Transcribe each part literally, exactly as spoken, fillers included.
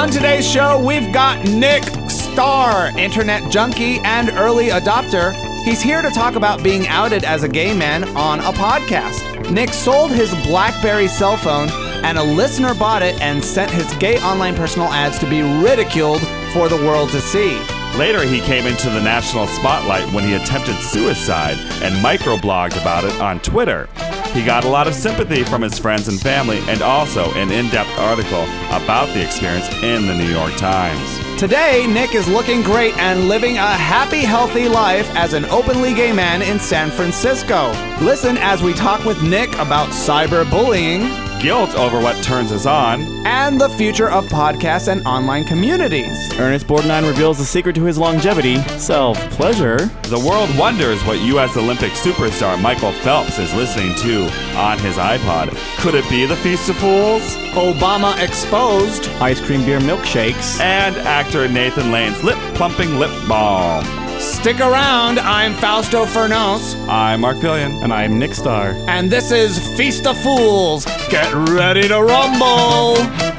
On today's show, we've got Nick Starr, internet junkie and early adopter. He's here to talk about being outed as a gay man on a podcast. Nick sold his BlackBerry cell phone, and a listener bought it and sent his gay online personal ads to be ridiculed for the world to see. Later, he came into the national spotlight when he attempted suicide and microblogged about it on Twitter. He got a lot of sympathy from his friends and family, and also an in-depth article about the experience in the New York Times. Today, Nick is looking great and living a happy, healthy life as an openly gay man in San Francisco. Listen as we talk with Nick about cyberbullying, guilt over what turns us on, and the future of podcasts and online communities. Ernest Borgnine reveals the secret to his longevity, self-pleasure. The world wonders what U S Olympic superstar Michael Phelps is listening to on his iPod. Could it be the Feast of Fools? Obama exposed. Ice cream beer milkshakes. And actor Nathan Lane's lip-plumping lip balm. Stick around, I'm Fausto Fernos. I'm Mark Fillion. And I'm Nick Starr. And this is Feast of Fools. Get ready to rumble!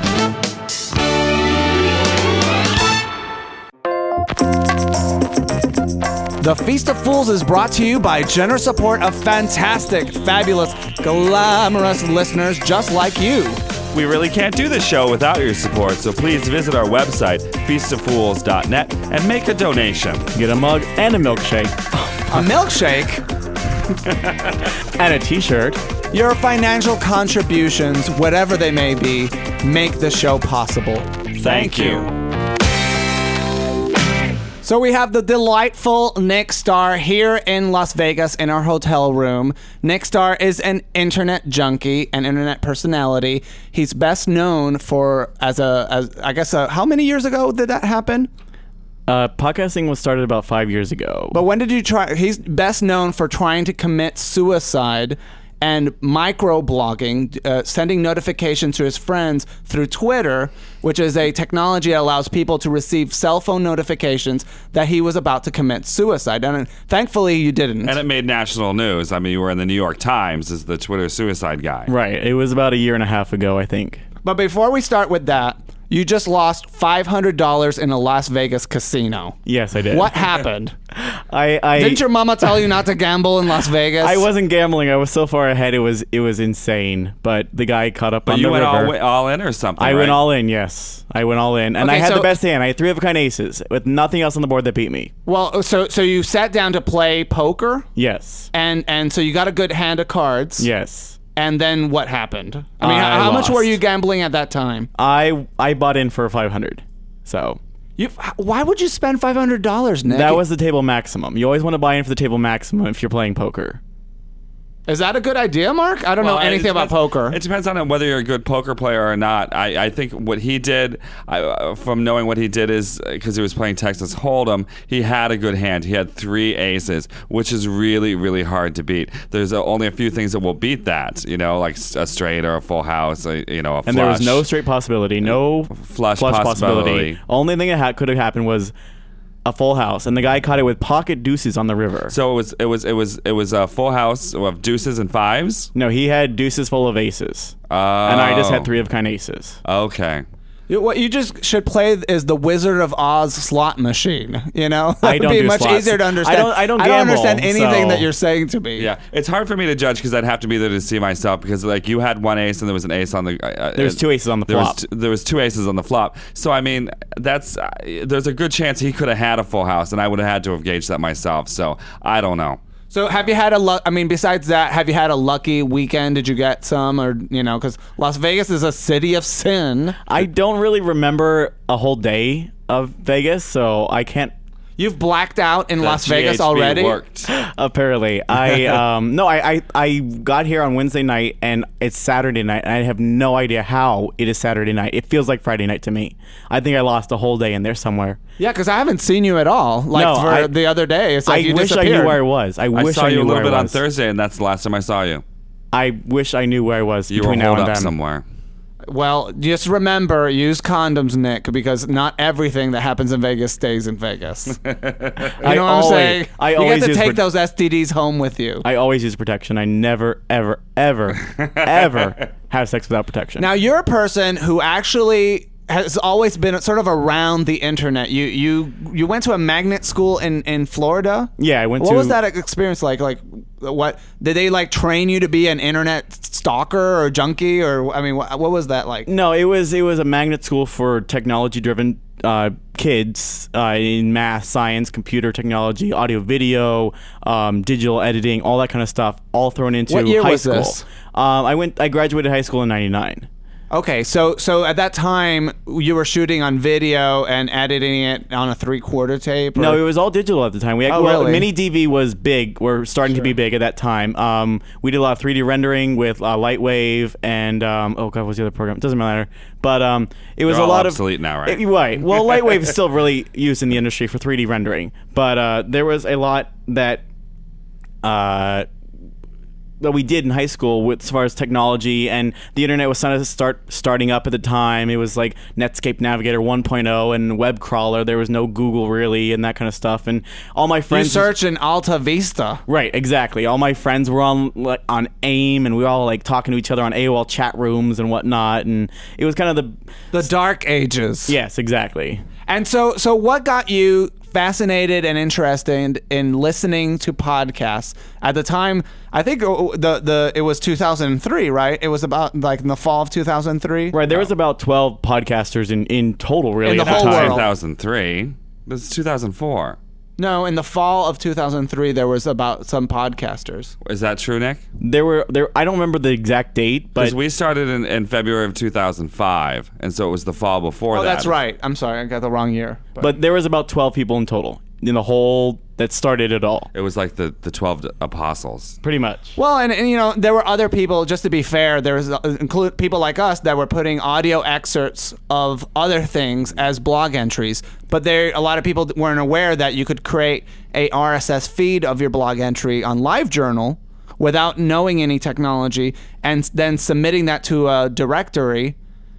The Feast of Fools is brought to you by generous support of fantastic, fabulous, glamorous listeners just like you. We really can't do this show without your support, so please visit our website, feast of fools dot net, and make a donation. Get a mug and a milkshake. A milkshake? And a t-shirt. Your financial contributions, whatever they may be, make the show possible. Thank, Thank you. you. So we have the delightful Nick Starr here in Las Vegas in our hotel room. Nick Starr is an internet junkie, an internet personality. He's best known for as a, as I guess, a, how many years ago did that happen? Uh, podcasting was started about five years ago. But when did you try? He's best known for trying to commit suicide and microblogging, uh, sending notifications to his friends through Twitter, which is a technology that allows people to receive cell phone notifications that he was about to commit suicide. And thankfully, you didn't. And it made national news. I mean, you were in the New York Times as the Twitter suicide guy. Right. It was about a year and a half ago, I think. But before we start with that, you just lost five hundred dollars in a Las Vegas casino. Yes, I did. What happened? I, I Didn't your mama tell you not to gamble in Las Vegas? I wasn't gambling. I was so far ahead. It was it was insane. But the guy caught up But on you the went river. all, all in or something, I right? went all in, yes. I went all in. And Okay, I had so- the best hand. I had three of a kind aces with nothing else on the board that beat me. Well, so so you sat down to play poker? Yes. And and so you got a good hand of cards. Yes. And then what happened? I mean, I how, how much lost. were you gambling at that time? I I bought in for five hundred. So You, why would you spend five hundred dollars, Nick? that was the table maximum. You always want to buy in for the table maximum if you're playing poker. Is that a good idea, Mark? I don't Well, know it anything about depends- poker. It depends on whether you're a good poker player or not. I, I think what he did, I, uh, from knowing what he did, is because he was playing Texas Hold'em, he had a good hand. He had three aces, which is really, really hard to beat. There's uh, only a few things that will beat that, you know, like a straight or a full house, a, you know, a flush. And there was no straight possibility, no Flush flush possibility. possibility. Only thing that ha- could have happened was a full house, and the guy caught it with pocket deuces on the river. So it was, it was, it was, it was a full house of deuces and fives. No, he had deuces full of aces, Oh. and I just had three of kind aces. Okay. You- what you just should play is the Wizard of Oz slot machine. You know, I It'd don't be do much slots. easier to understand. I don't- I don't I don't gamble, understand anything so- that you're saying to me. Yeah, it's hard for me to judge because I'd have to be there to see myself. Because like you had one ace and there was an ace on the. Uh, There's two aces on the there flop. Was t- there was two aces on the flop. So I mean, that's uh, there's a good chance he could have had a full house, and I would have had to have gauged that myself. So I don't know. So have you had a luck? I mean, besides that, have you had a lucky weekend? Did you get some, or you know, because Las Vegas is a city of sin. I don't really remember a whole day of Vegas, so I can't. You've blacked out in That Las Vegas G H B already. Worked. Apparently, I um no, I, I I got here on Wednesday night and it's Saturday night, and I have no idea how it is Saturday night. It feels like Friday night to me. I think I lost a whole day in there somewhere. Yeah, because I haven't seen you at all. Like No, for I- the other day, it's like I you wish I disappeared. knew where I was. I I wish saw I you knew a little where bit I on was. Thursday, and that's the last time I saw you. I wish I knew where I was You between were now holed and up then. somewhere. Well, just remember, use condoms, Nick, because not everything that happens in Vegas stays in Vegas. You know I what I'm always- saying? I you always get to use take pro- those S T Ds home with you. I always use protection. I never, ever, ever, ever have sex without protection. Now, you're a person who actually has always been sort of around the internet. You you you went to a magnet school in, in Florida. Yeah, I went what to. What was that experience like? Like, what did they like train you to be an internet stalker or junkie, or I mean, what, what was that like? No, it was it was a magnet school for technology driven uh, kids uh, in math, science, computer technology, audio, video, um, digital editing, all that kind of stuff, all thrown into What year high was school. this? Um, I went. I graduated high school in ninety-nine. Okay, so so at that time you were shooting on video and editing it on a three-quarter tape? Or? No, it was all digital at the time. We had, Oh, well, really? Mini D V was big. We're starting to be big at that time. Um, we did a lot of three D rendering with uh, Lightwave and um, oh god, what's the other program? It doesn't matter. But um, it was They're a all lot obsolete of now, right? It, right. Well, Lightwave is still really used in the industry for three D rendering, but uh, there was a lot that. Uh, that we did in high school with as far as technology, and the internet was kind of start starting up at the time. It was like Netscape Navigator one point oh and web crawler. There was no Google really and that kind of stuff. And all my You friends search in Alta Vista. right, exactly. All my friends were on like on AIM, and we were all like talking to each other on A O L chat rooms and whatnot. And it was kind of the The dark ages. yes, exactly. And so, so what got you fascinated and interested in listening to podcasts at the time? I think the the it was two thousand three, right? It was about like in the fall of two thousand three. Right, there was about twelve podcasters in, in total, really. In the at that whole time. world. two thousand three. This is two thousand four. No, in the fall of two thousand three, there was about some podcasters. Is that true, Nick? There were there. I don't remember the exact date, but Because we started in, in February of two thousand five, and so it was the fall before Oh, that. that's right. I'm sorry, I got the wrong year. But, but there was about twelve people in total in the whole that started it all. It was like the, the twelve apostles. Pretty much. well, and, and you know, there were other people. Just to be fair, there was uh, include people like us that were putting audio excerpts of other things as blog entries. But there, a lot of people weren't aware that you could create a R S S feed of your blog entry on LiveJournal without knowing any technology, and then submitting that to a directory.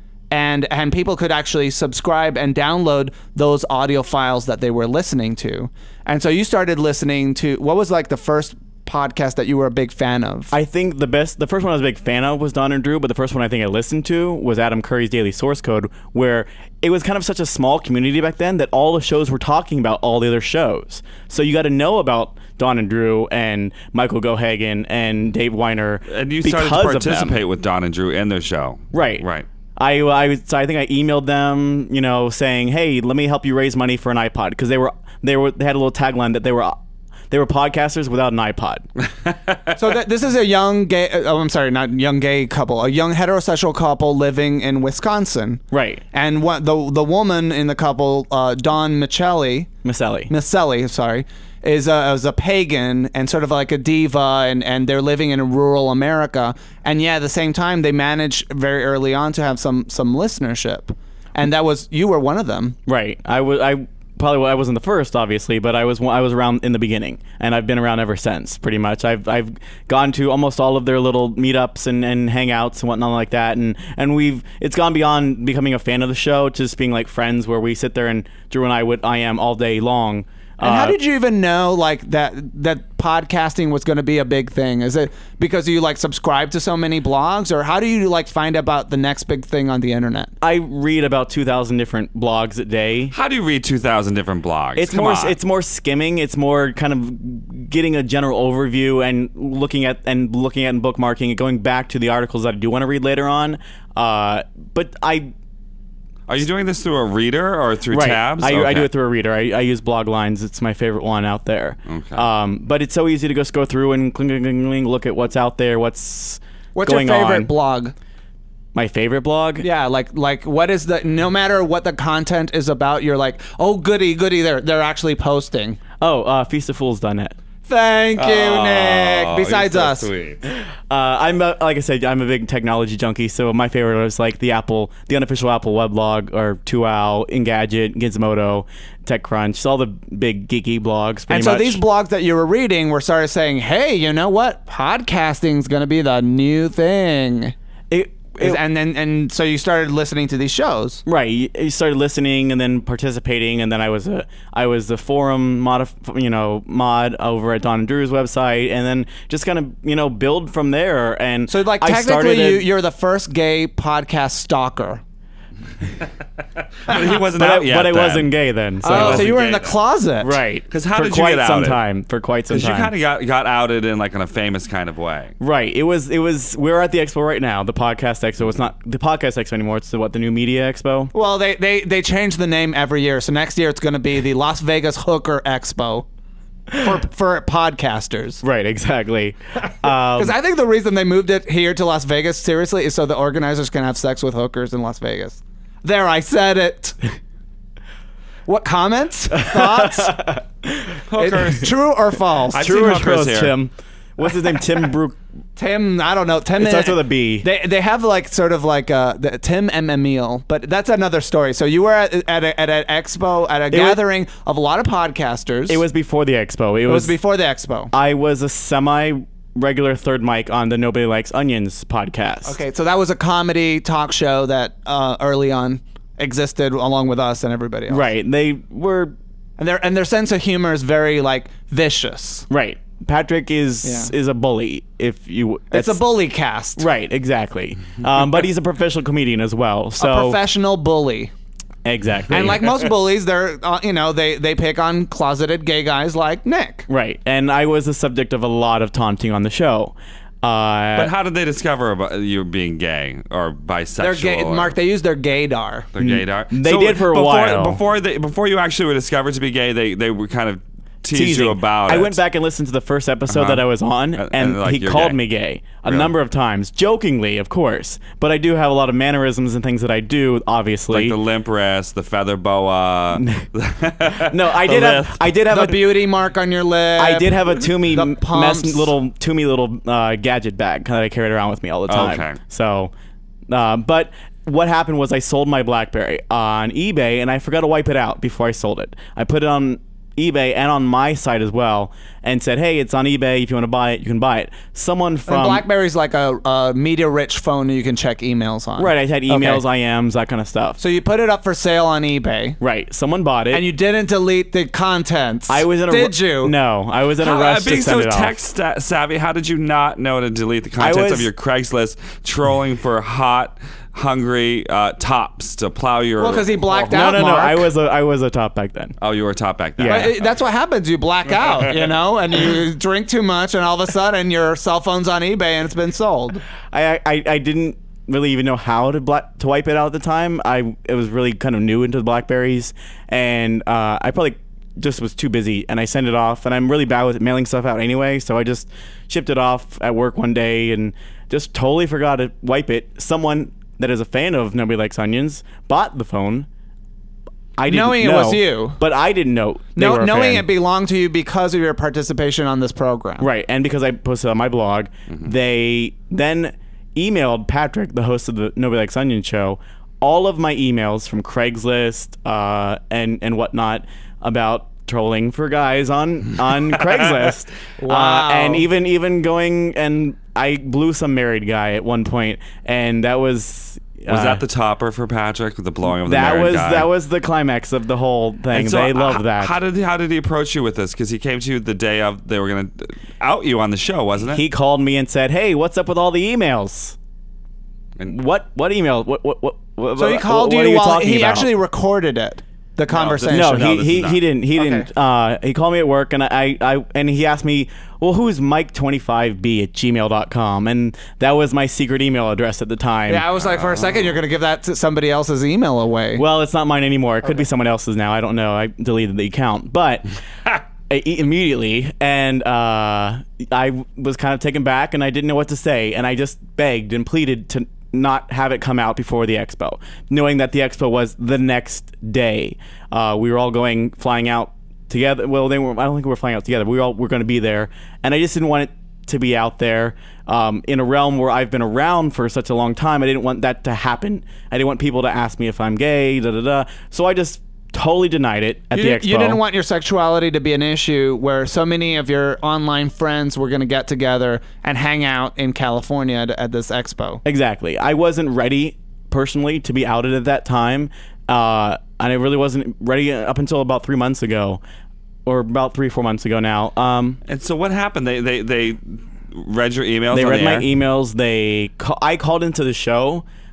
And and people could actually subscribe and download those audio files that they were listening to. And so you started listening to, what was like the first podcast that you were a big fan of? I think the best, the first one I was a big fan of was Don and Drew, but the first one I think I listened to was Adam Curry's Daily Source Code, where it was kind of such a small community back then that all the shows were talking about all the other shows. So you got to know about Don and Drew and Michael Gohagan and Dave Weiner. And you started to because of them. participate with Don and Drew in their show. Right. Right. I, I, so I think I emailed them, you know, saying, "Hey, let me help you raise money for an iPod," because they were they were they had a little tagline that they were they were podcasters without an iPod. So th- this is a young gay, oh, I'm sorry, not young gay couple, a young heterosexual couple living in Wisconsin. Right. And what the the woman in the couple, uh, Dawn Michelli, Miss Ellie. Michelli, sorry, is a, is a pagan and sort of like a diva, and, and they're living in rural America. And yeah, at the same time, they managed very early on to have some some listenership. And that was, you were one of them. Right. I was. I probably I wasn't the first, obviously, but I was. I was around in the beginning, and I've been around ever since. Pretty much. I've I've gone to almost all of their little meetups and, and hangouts and whatnot like that, and and we've it's gone beyond becoming a fan of the show to just being like friends, where we sit there and Drew and I would I am all day long. And how Uh, did you even know like that that podcasting was going to be a big thing? Is it because you like subscribe to so many blogs, or how do you like find about the next big thing on the internet? I read about two thousand different blogs a day. How do you read two thousand different blogs? It's Come more on. it's more skimming. It's more kind of getting a general overview and looking at and looking at and bookmarking and going back to the articles that I do want to read later on. Uh, but I Are you doing this through a reader or through right. tabs? I, I Okay. do it through a reader. I, I use Bloglines. It's my favorite one out there. Okay. Um, but it's so easy to just go through and cling, cling, cling, cling, look at what's out there, what's What's going your favorite on. blog? My favorite blog? Yeah, like like what is the, no matter what the content is about, you're like, oh goody goody, they're they're actually posting. Oh, uh, feast of fools dot net. Thank you, Oh, Nick. Besides you're so us. sweet. Uh, I'm a, like I said, I'm a big technology junkie. So my favorite was like the Apple, the unofficial Apple weblog, or two owl, Engadget, Gizmodo, TechCrunch, all the big geeky blogs. Pretty And so much. these blogs that you were reading were started saying, hey, you know what? Podcasting's going to be the new thing. It, Is- it- and then and so you started listening to these shows. Right, you you started listening and then participating, and then I was a I was the forum mod, you know, mod over at Don and Drew's website, and then just kind of you know build from there. And So like I technically started you, a- you're the first gay podcast stalker. But he wasn't but out I, yet. But I then. wasn't gay then. So, Oh, so you were gay in the then. closet. right. 'Cause how for did you quite get some outed? time. For quite some Because you time. kind of got, got outed in like in a famous kind of way. Right. It was. It was. We're at the expo right now. The podcast expo. It's not the podcast expo anymore. It's the, what the new media expo. Well, they, they, they change the name every year. So next year it's going to be the Las Vegas Hooker Expo for for podcasters. Right. Exactly. Um, Because I think the reason they moved it here to Las Vegas, seriously, is so the organizers can have sex with hookers in Las Vegas. There, I said it. What comments? Thoughts? Hookers. True or false? I've True seen or hookers false, here. Tim? What's his name? Tim Brook. Tim, I don't know. Tim. It starts with a B. They they have like sort of like uh the Tim and Emil, but that's another story. So you were at at, a, at an expo at a was- gathering of a lot of podcasters. It was before the expo. It, it was, was before the expo. I was a semi regular third mic on the Nobody Likes Onions podcast. Okay, so that was a comedy talk show that uh, early on existed along with us and everybody else. Right. They were And their and their sense of humor is very like vicious. right. Patrick is Yeah. is a bully. If you, It's a that's- bully cast. Right. Exactly. Um, but he's a professional comedian as well. So A professional bully. exactly. And like most bullies, they're uh, you know they they pick on closeted gay guys like Nick. right. And I was the subject of a lot of taunting on the show. Uh, But how did they discover about you being gay or bisexual? They're gay. or- Mark, they use their gaydar. Their gaydar. They did for a before, while. Before they before you actually were discovered to be gay, they they were kind of teased teasing. you about I it. went back and listened to the first episode Uh-huh. that I was on, And- and, and, like, he you're called gay. me gay a Really? number of times, jokingly, of course. But I do have a lot of mannerisms and things that I do, obviously. like the limp wrist, the feather boa. no, I the did have, lift. I did have The a, beauty mark on your lip. I did have a Toomey The mess, pumps. little Toomey little uh, gadget bag that I carried around with me all the time. Okay. So, uh, but what happened was I sold my BlackBerry on eBay and I forgot to wipe it out before I sold it. I put it on eBay and on my site as well, and said, "Hey, it's on eBay. If you want to buy it, you can buy it." Someone And from BlackBerry's like a, a media-rich phone that you can check emails on. right, I had emails, Okay. I Ms, that kind of stuff. So you put it up for sale on eBay, Right, someone bought it, and you didn't delete the contents. I was in a Did you? No, I was in a How- rush uh, being to send so it tech off. sta- savvy, how did you not know to delete the contents was- of your Craigslist trolling for hot, hungry uh, tops to plow your? Well, 'cause he blacked No, out, no, no. Mark. I was a I was a top back then. Oh, you were a top back then. Yeah. But it- that's what happens. You black out, you know, and you drink too much, and all of a sudden your cell phone's on eBay and it's been sold. I I, I didn't really even know how to black to wipe it out at the time. I it was really kind of new into the Blackberries, and uh, I probably just was too busy, and I sent it off. And I'm really bad with mailing stuff out anyway, so I just shipped it off at work one day and just totally forgot to wipe it. Someone that is a fan of Nobody Likes Onions bought the phone. I didn't Knowing it know, was you. but I didn't know. They No, were a knowing fan. it belonged to you because of your participation on this program. Right, and because I posted on my blog, Mm-hmm. they then emailed Patrick, the host of the Nobody Likes Onion show, all of my emails from Craigslist uh, and and whatnot about trolling for guys on on Craigslist. Wow. Uh, and even even going and I blew some married guy at one point, and that was. Was uh, that the topper for Patrick? The blowing of the that married was guy? that was the climax of the whole thing. And so, they uh, love that. How did he, how did he approach you with this? Because he came to you the day of they were going to out you on the show, wasn't it? He called me and said, "Hey, what's up with all the emails?" And- What what email? What what what? what So he what- called what are you while talking he about? actually recorded it, the conversation. No, No, he this he, is not. he didn't. He Okay. didn't. Uh, he called me at work, and I, I and he asked me, "Well, who's Mike twenty-five B at gmail dot com?" And that was my secret email address at the time. Yeah, I was like, for a second, you're going to give that to somebody else's email away. Well, it's not mine anymore. It could be someone else's now. I don't know. I deleted the account, but I- immediately, and uh, I was kind of taken back, and I didn't know what to say, and I just begged and pleaded to not have it come out before the expo, knowing that the expo was the next day. Uh, we were all going flying out together. Well, they were. I don't think we were flying out together. We all were going to be there, and I just didn't want it to be out there um, in a realm where I've been around for such a long time. I didn't want that to happen. I didn't want people to ask me if I'm gay. Da da da. So I just totally denied it at you, the didn't- expo. you didn't want your sexuality to be an issue where so many of your online friends were going to get together and hang out in California at, at this expo. Exactly. I wasn't ready personally to be outed at that time, uh, and I really wasn't ready up until about three months ago, or about three four months ago now. Um, and so what happened? They they they read your emails. they on read the my air? emails. They ca- I called into the show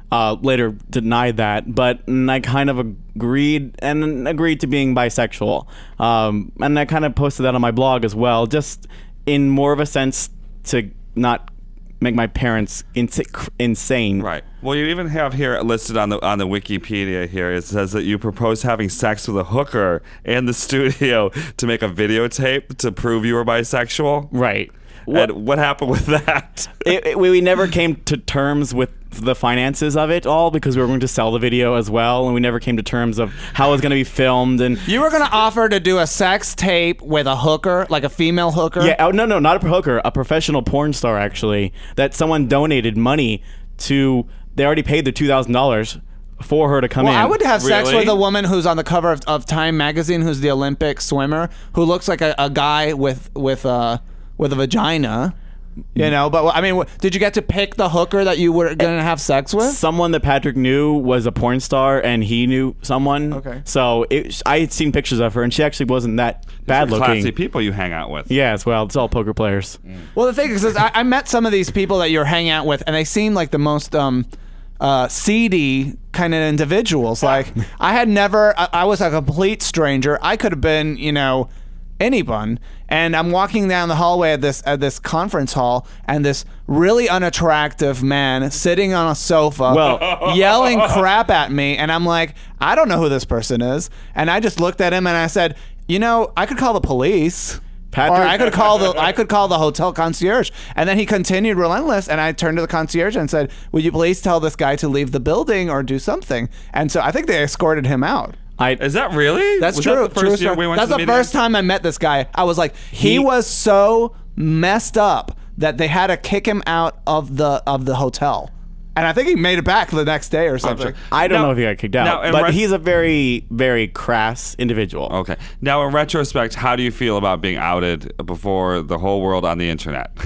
uh, later denied that, but mm, I kind of agreed and agreed to being bisexual. Um, and I kind of posted that on my blog as well, just in more of a sense to not make my parents ins- insane. Right. Well, you even have here listed on the on the Wikipedia here, it says that you proposed having sex with a hooker in the studio to make a videotape to prove you were bisexual. Right. What, and what happened with that? it, it, we never came to terms with the finances of it all because we were going to sell the video as well, and we never came to terms of how it was going to be filmed. And you were going to offer to do a sex tape with a hooker, like a female hooker? Yeah, oh, no, no, not a hooker, a professional porn star, actually, that someone donated money to. They already paid the two thousand dollars for her to come well, in. I would have sex Really? with a woman who's on the cover of, of Time magazine, who's the Olympic swimmer, who looks like a, a guy with with uh, with a vagina. You know, but I mean, did you get to pick the hooker that you were going to have sex with? Someone that Patrick knew was a porn star, and he knew someone. Okay. So it, I had seen pictures of her, and she actually wasn't that bad These are looking. classy people you hang out with. Yeah, as well. It's all poker players. Well, the thing is, is I, I met some of these people that you're hanging out with, and they seem like the most um, uh, seedy kind of individuals. Like, I had never, I, I was a complete stranger. I could have been, you know, anyone. And I'm walking down the hallway at this at this conference hall, and this really unattractive man sitting on a sofa, Well- yelling crap at me, and I'm like, I don't know who this person is. And I just looked at him and I said, you know, I could call the police. Patrick- Or I could call the I could call the hotel concierge. And then he continued relentless, and I turned to the concierge and said, would you please tell this guy to leave the building or do something? And so I think they escorted him out. I Is that really? That's Was true. That the first true year story. we went That's to the, the meeting? first time I met this guy. I was like, he, He- was so messed up that they had to kick him out of the of the hotel. And I think he made it back the next day or something. sure. I don't Now- know if he got kicked now, out, in but ret- he's a very, very crass individual. Okay. Now, in retrospect, how do you feel about being outed before the whole world on the internet?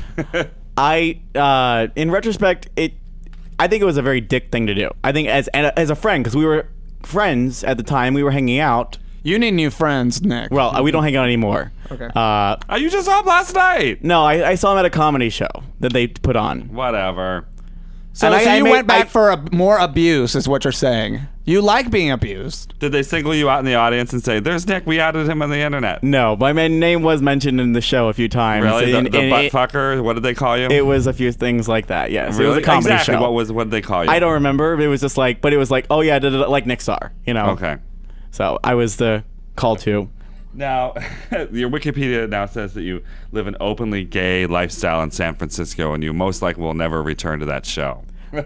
I, uh, in retrospect, it, I think it was a very dick thing to do. I think as and as a friend, because we were friends at the time, we were hanging out. You need new friends, Nick. Well, uh, we don't hang out anymore. Okay. Uh, Oh, you just saw him last night. no, I, I saw him at a comedy show that they put on. Whatever. so, and I- so I you made- went back I- for a, more abuse, is what you're saying. You like being abused. Did they single you out in the audience and say, "There's Nick. We outed him on the internet"? No, but my name was mentioned in the show a few times. Really? The, and- the and butt it, fucker? What did they call you? it was a few things like that. Yes, really? it was a comedy exactly. show. What was? What did they call you? I don't remember. It was just like, but it was like, oh yeah, da, da, da, like Nick Star, you know. Okay. So I was the call to. Now, your Wikipedia now says that you live an openly gay lifestyle in San Francisco, and you most likely will never return to that show.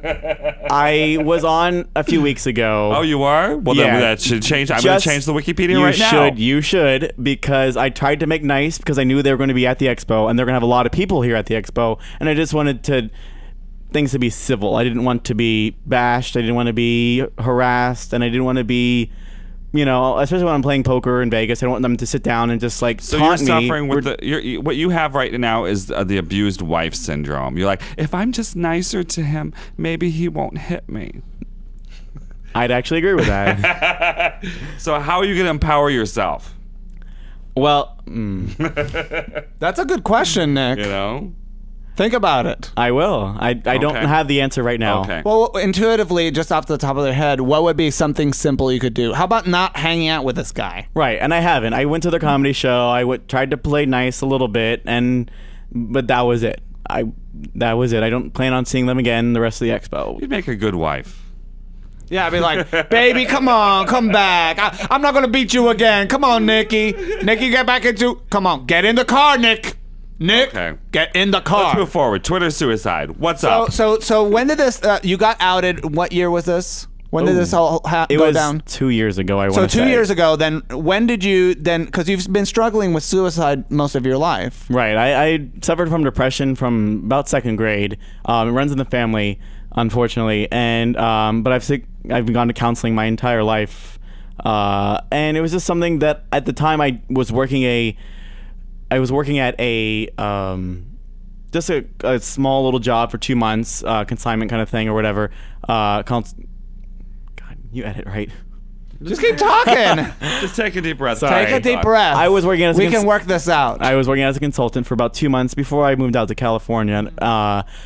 I was on a few weeks ago. Oh, you are? Well, Yeah. then that should change. I'm going to Just- change the Wikipedia you right now. should, You should, because I tried to make nice because I knew they were going to be at the expo and they're going to have a lot of people here at the expo, and I just wanted to things to be civil. I didn't want to be bashed. I didn't want to be harassed, and I didn't want to be, you know, especially when I'm playing poker in Vegas. I don't want them to sit down and just like So you're taunt me. suffering with We're- the you're, you- what you have right now is uh, the abused wife syndrome. You're like, if I'm just nicer to him, maybe he won't hit me. I'd actually agree with that. So how are you going to empower yourself? Well, mm, That's a good question, Nick. You know? Think about it. I will. I, I don't Okay. have the answer right now. Okay. Well, intuitively, just off the top of their head, what would be something simple you could do? How about not hanging out with this guy? Right, and I haven't. I went to the comedy show. I w- tried to play nice a little bit, and but that was it. I that was it. I don't plan on seeing them again the rest of the expo. You'd make a good wife. Yeah, I'd be like, baby, come on, come back. I, I'm not going to beat you again. Come on, Nikki. Nikki, get back into... Come on, get in the car, Nick. Nick, Okay. get in the Let's car. move forward. Twitter suicide. What's So, up? so, so when did this... Uh, you got outed. What year was this? When did Ooh. this all ha- It go was down? two years ago. I want So to two say. years ago, then when did you then? Because you've been struggling with suicide most of your life. Right. I, I suffered from depression from about second grade. Um, it runs in the family, unfortunately, and um, but I've sick, I've gone to counseling my entire life, uh, and it was just something that at the time I was working a, I was working at a. Um, just a, a small little job for two months, uh, consignment kind of thing or whatever. Uh, cons- God, you edit, right? Just keep talking. Just take a deep breath. Sorry. Take a deep breath. I was working as a We cons- can work this out. I was working as a consultant for about two months before I moved out to California. Uh,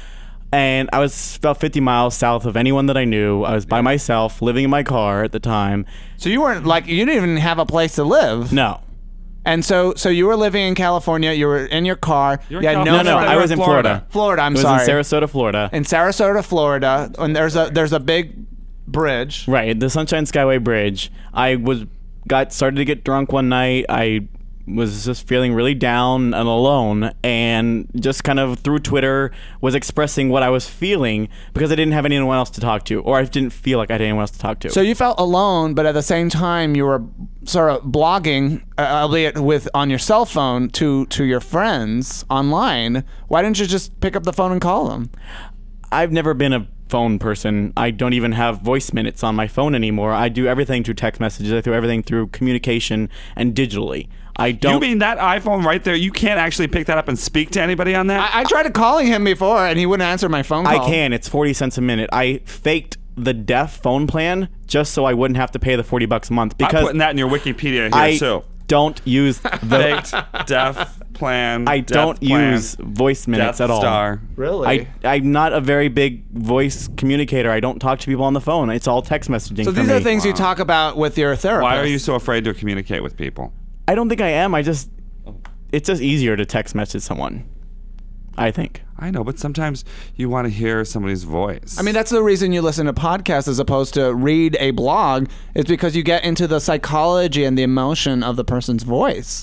And I was about fifty miles south of anyone that I knew. I was by myself, living in my car at the time. So you weren't like you didn't even have a place to live. No. And so so you were living in California. You were in your car. You were You in had No, no, Florida. I was in Florida. Florida. Florida. I'm It was sorry. in Sarasota, Florida. in Sarasota, Florida, and there's a there's a big bridge. Right, the Sunshine Skyway Bridge. I was got started to get drunk one night. I was just feeling really down and alone, and just kind of through Twitter was expressing what I was feeling because I didn't have anyone else to talk to, or I didn't feel like I had anyone else to talk to. So you felt alone, but at the same time you were sort of blogging, uh, albeit with on your cell phone, to to your friends online. Why didn't you just pick up the phone and call them? I've never been a phone person. I don't even have voice minutes on my phone anymore. I do everything through text messages. I do everything through communication and digitally. I don't. You mean that iPhone right there? You can't actually pick that up and speak to anybody on that? I, I tried calling him before, and he wouldn't answer my phone call. I can. It's forty cents a minute. I faked the deaf phone plan just so I wouldn't have to pay the forty bucks a month I'm because putting that in your Wikipedia here I too. don't use the. Faked deaf plan. I deaf don't plan, use voice minutes Death at all. Star. Really? I, I'm not a very big voice communicator. I don't talk to people on the phone. It's all text messaging so for these me. are things you talk about with your therapist. Why are you so afraid to communicate with people? I don't think I am. I just, it's just easier to text message someone, I think. I know, but sometimes you want to hear somebody's voice. I mean, that's the reason you listen to podcasts as opposed to read a blog, is because you get into the psychology and the emotion of the person's voice.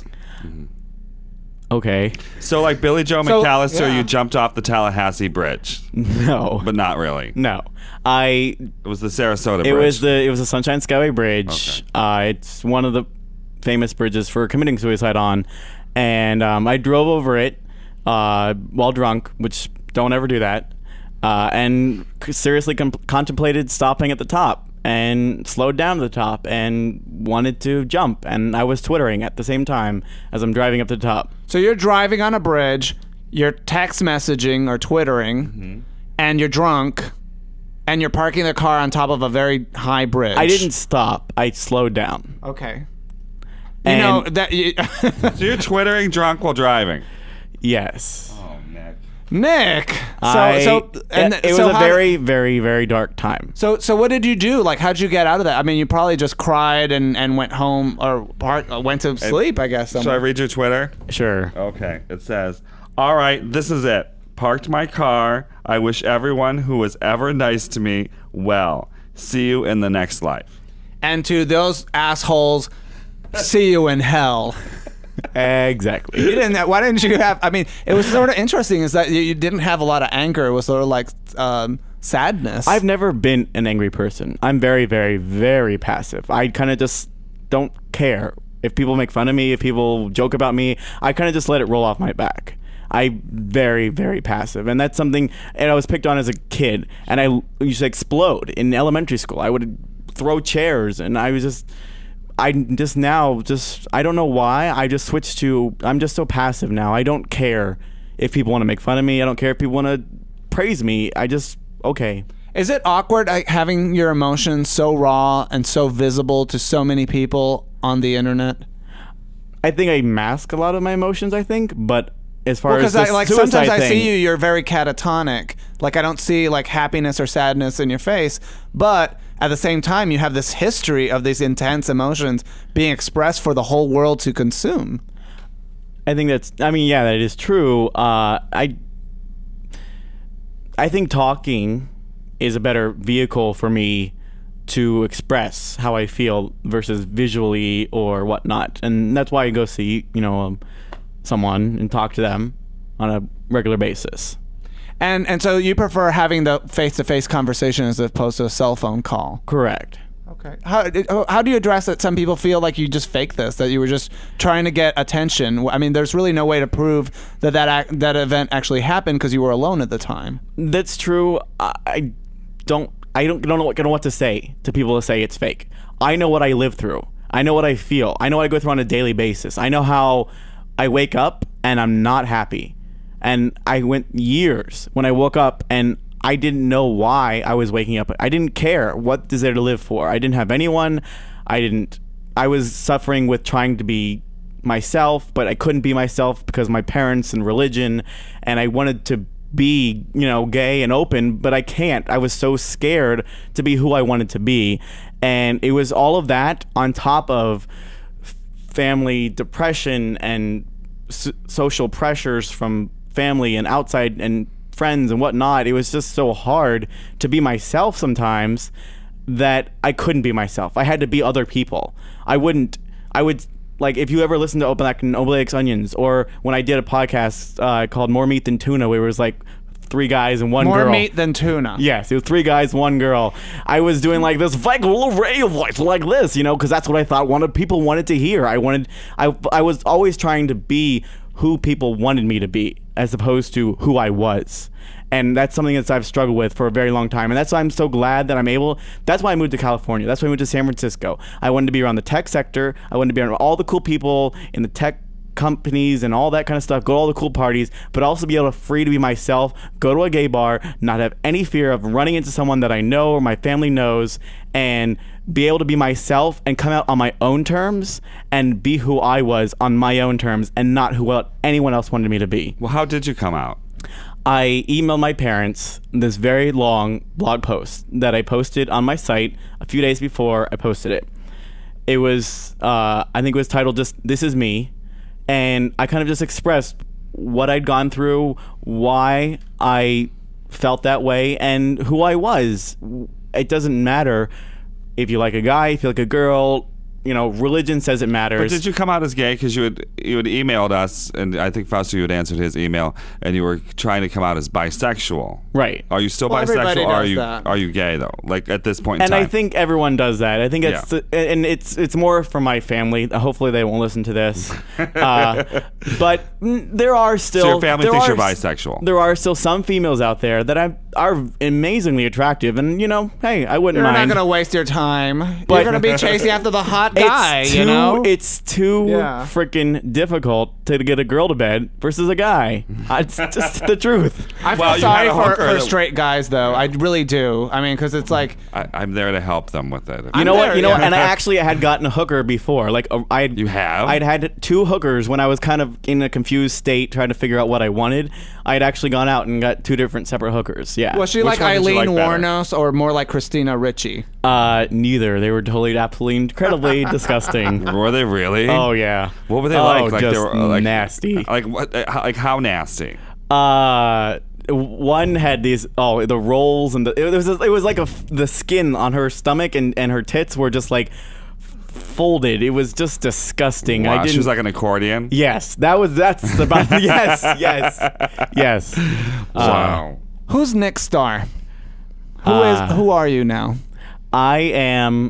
Okay. so like Billy Joe So, McAllister, yeah. you jumped off the Tallahassee Bridge, No. but not really. No. I It was the Sarasota It Bridge. was the it was the Sunshine Skyway Bridge. Okay. Uh, it's one of the famous bridges for committing suicide on, and um, I drove over it uh, while drunk, which don't ever do that, uh, and c- seriously com- contemplated stopping at the top and slowed down to the top and wanted to jump, and I was twittering at the same time as I'm driving up to the top. So you're driving on a bridge, you're text messaging or twittering, Mm-hmm. and you're drunk, and you're parking the car on top of a very high bridge. I didn't stop. I slowed down. Okay. You And- know that. You, So you're twittering drunk while driving. Yes. Oh, Nick. Nick. So I, so and it, it was so a how- very, very, very dark time. So so what did you do? Like, how'd you get out of that? I mean, you probably just cried and, and went home or part, uh, went to sleep. I guess. Should I somewhere. read your Twitter? Sure. Okay. It says, all right, this is it. Parked my car. I wish everyone who was ever nice to me well. See you in the next life. And to those assholes, see you in hell. Exactly. You didn't. Why didn't you have? I mean, it was sort of interesting. Is that you, you didn't have a lot of anger? It was sort of like um, sadness. I've never been an angry person. I'm very, very, very passive. I kind of just don't care. If people make fun of me, if people joke about me, I kind of just let it roll off my back. I'm very, very passive. And that's something, and I was picked on as a kid, and I used to explode in elementary school. I would throw chairs, and I was just, I just now, just, I don't know why, I just switched to, I'm just so passive now. I don't care if people want to make fun of me. I don't care if people want to praise me. I just, okay. Is it awkward like, having your emotions so raw and so visible to so many people on the internet? I think I mask a lot of my emotions, I think, but as far Well, as because the I like suicide sometimes I thing, see you, you're very catatonic. Like I don't see like happiness or sadness in your face, but at the same time, you have this history of these intense emotions being expressed for the whole world to consume. I think that's, I mean, yeah, that is true. Uh, I, I think talking is a better vehicle for me to express how I feel versus visually or whatnot. And that's why I go see, you know, um, someone and talk to them on a regular basis. And and so you prefer having the face-to-face conversation as opposed to a cell phone call. Correct. Okay. How how do you address that? Some people feel like you just faked this, that you were just trying to get attention. I mean, there's really no way to prove that that ac- that event actually happened because you were alone at the time. That's true. I, I don't. I don't, don't know what, know what to say to people to say it's fake. I know what I live through. I know what I feel. I know what I go through on a daily basis. I know how I wake up and I'm not happy. And I went years when I woke up and I didn't know why I was waking up. I didn't care. What is there to live for? I didn't have anyone. I didn't. I was suffering with trying to be myself, but I couldn't be myself because of my parents and religion. And I wanted to be, you know, gay and open, but I can't. I was so scared to be who I wanted to be. And it was all of that on top of family depression and s- social pressures from family and outside and friends and whatnot. It was just so hard to be myself sometimes that I couldn't be myself. I had to be other people. I wouldn't, I would, like, if you ever listen to Open Like Obelix Onions, or when I did a podcast uh, called More Meat Than Tuna, where it was like three guys and one More girl. More meat than tuna. Yes, it was three guys, one girl. I was doing like this vocal radio voice like this, you know, because that's what I thought wanted people wanted to hear. I wanted, I, I was always trying to be who people wanted me to be, as opposed to who I was. And that's something that I've struggled with for a very long time. And that's why I'm so glad that I'm able, that's why I moved to California. That's why I moved to San Francisco. I wanted to be around the tech sector. I wanted to be around all the cool people in the tech companies and all that kind of stuff, go to all the cool parties, but also be able to free to be myself, go to a gay bar, not have any fear of running into someone that I know or my family knows, and be able to be myself and come out on my own terms and be who I was on my own terms and not who anyone else wanted me to be. Well, how did you come out? I emailed my parents this very long blog post that I posted on my site a few days before I posted it. It was, uh, I think it was titled just, "This Is Me." And I kind of just expressed what I'd gone through, why I felt that way, and who I was. It doesn't matter if you like a guy, if you like a girl. You know, religion says it matters. But did you come out as gay? Because you had you had emailed us, and I think Fausto, you had answered his email, and you were trying to come out as bisexual. Right. Are you still Well, everybody bisexual? Or are does you that. are you gay though? Like at this point in And time. I think everyone does that. I think it's Yeah. and it's it's more for my family. Hopefully they won't listen to this. uh, but mm, there are still So your family there thinks are you're s- bisexual. There are still some females out there that I, are amazingly attractive, and you know, hey, I wouldn't You're mind. not going to waste your time. But- You're going to be chasing after the hot guy, it's you too, know? It's too Yeah. freaking difficult to get a girl to bed versus a guy. Uh, It's just the truth. I feel Well, you sorry had a for, hooker for that- straight guys, though. I really do. I mean, because it's like, I, I'm there to help them with it. You I'm know what? there, You know what? yeah. And I actually had gotten a hooker before. Like uh, I You have? I'd had two hookers when I was kind of in a confused state trying to figure out what I wanted. I had actually gone out and got two different separate hookers. Yeah. was she Which like one did you Eileen like better? Warnos or more like Christina Ricci? Uh, neither. They were totally, absolutely, incredibly disgusting. Were they really? Oh yeah. What were they oh, like? Like just they were uh, like nasty. Like what? uh, how- Like how nasty? Uh, one had these oh the rolls and the it was it was like a f- the skin on her stomach and and her tits were just like f- folded. It was just disgusting. Wow, I didn't. she was like an accordion. Yes, that was that's about yes yes yes. Wow. Who's Nick Starr? Who Uh, is? Who are you now? I am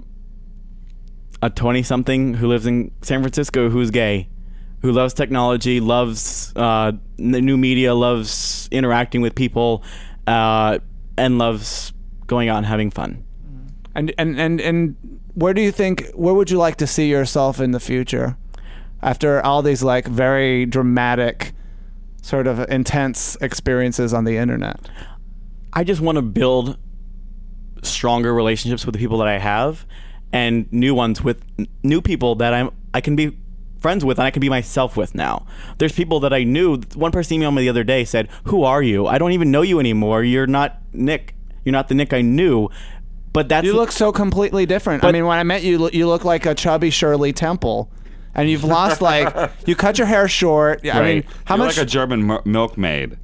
a twenty-something who lives in San Francisco who's gay, who loves technology, loves uh, the new media, loves interacting with people, uh, and loves going out and having fun. And and and and where do you think? Where would you like to see yourself in the future? After all these like very dramatic, sort of intense experiences on the internet. I just want to build stronger relationships with the people that I have, and new ones with n- new people that I'm I can be friends with and I can be myself with now. There's people that I knew. One person emailed me the other day, said, "Who are you? I don't even know you anymore. You're not Nick. You're not the Nick I knew." But that's You look so completely different. I But- mean, when I met you, lo- you look like a chubby Shirley Temple, and you've lost like you cut your hair short. Yeah, I mean, Right. how You're much? like a German m- milkmaid.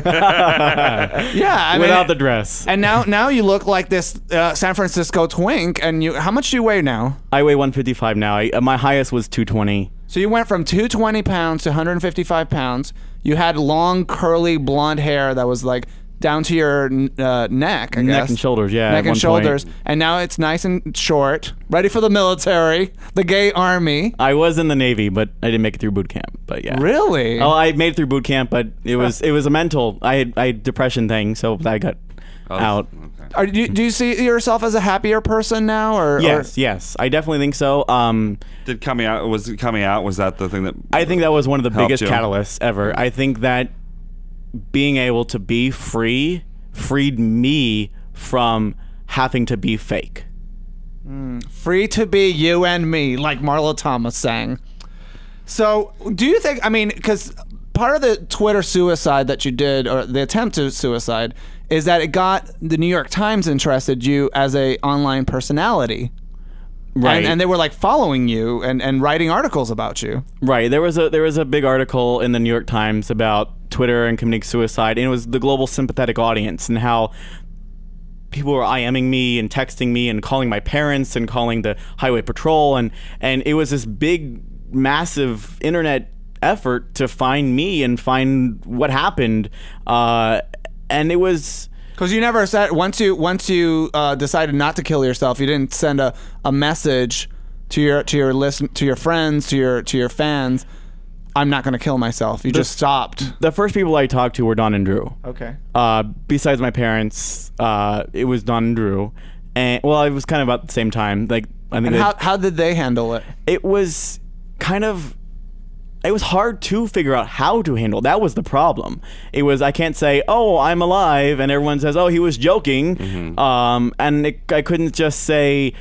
yeah, I mean, without the dress. and now now you look like this uh, San Francisco twink. And you, how much do you weigh now? I weigh one fifty-five now. I, uh, my highest was two twenty. So you went from two hundred twenty pounds to one hundred fifty-five pounds. You had long, curly, blonde hair that was like down to your uh, neck, I Neck guess. and shoulders, yeah, at Neck one and point. shoulders. And now it's nice and short, ready for the military, the gay army. I was in the Navy, but I didn't make it through boot camp. But yeah. Really? Oh, I made it through boot camp, but it was it was a mental. I had I had depression thing, so I got Oh, out. Okay. Are, do, you, do you see yourself as a happier person now, or Yes, or- yes, I definitely think so. Um, Did coming out was it coming out was that the thing that I think that was one of the Helped biggest you. catalysts ever. I think that being able to be free freed me from having to be fake. free to be you and me, like Marlo Thomas sang. So, do you think? I mean, because part of the Twitter suicide that you did, or the attempt to suicide, is that it got the New York Times interested you as a online personality. Right. And, and they were like following you and, and writing articles about you. Right. There was a there was a big article in the New York Times about Twitter and committing suicide, and it was the global sympathetic audience and how people were IMing me and texting me and calling my parents and calling the highway patrol, and and it was this big, massive internet effort to find me and find what happened, uh, and it was. Because you never said once you once you uh, decided not to kill yourself, you didn't send a, a message to your to your listen to your friends to your to your fans. I'm not going to kill myself. You the, just stopped. The first people I talked to were Don and Drew. Okay. Uh, besides my parents, uh, it was Don and Drew, and well, it was kind of about the same time. Like I think. And how how did they handle it? It was kind of. It was hard to figure out how to handle. That was the problem. It was I can't say, "Oh, I'm alive," and everyone says, "Oh, he was joking," mm-hmm. um, and it, I couldn't just say.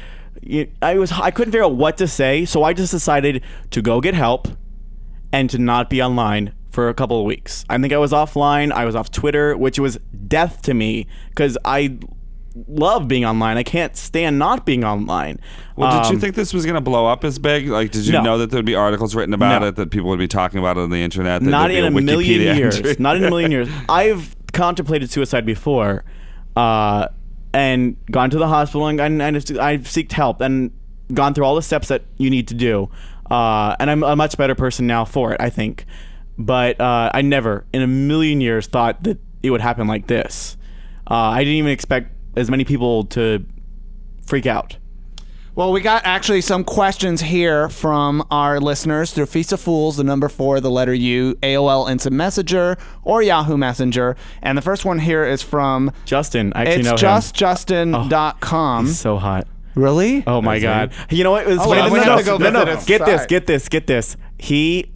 I was I couldn't figure out what to say, so I just decided to go get help, and to not be online for a couple of weeks. I think I was offline. I was off Twitter, which was death to me because I love being online. I can't stand not being online. Well, um, did you think this was going to blow up as big? Like, did you no. know that there'd be articles written about no. it, that people would be talking about it on the internet? That not in a, a million years. Entry? Not in a million years. I've contemplated suicide before, uh, and gone to the hospital and, and, and I've sought help and gone through all the steps that you need to do. Uh, and I'm a much better person now for it, I think. But uh, I never, in a million years, thought that it would happen like this. Uh, I didn't even expect as many people to freak out. Well, we got actually some questions here from our listeners through Feast of Fools, the number four, the letter U, A O L Instant Messenger, or Yahoo Messenger. And the first one here is from... Justin. I actually it's know him. just justin dot com. Oh, he's so hot. Really? Oh, my God. You know what? It was Oh, funny. well, no, we no, have to go no, no, visit his Get this, site. get this, get this. He,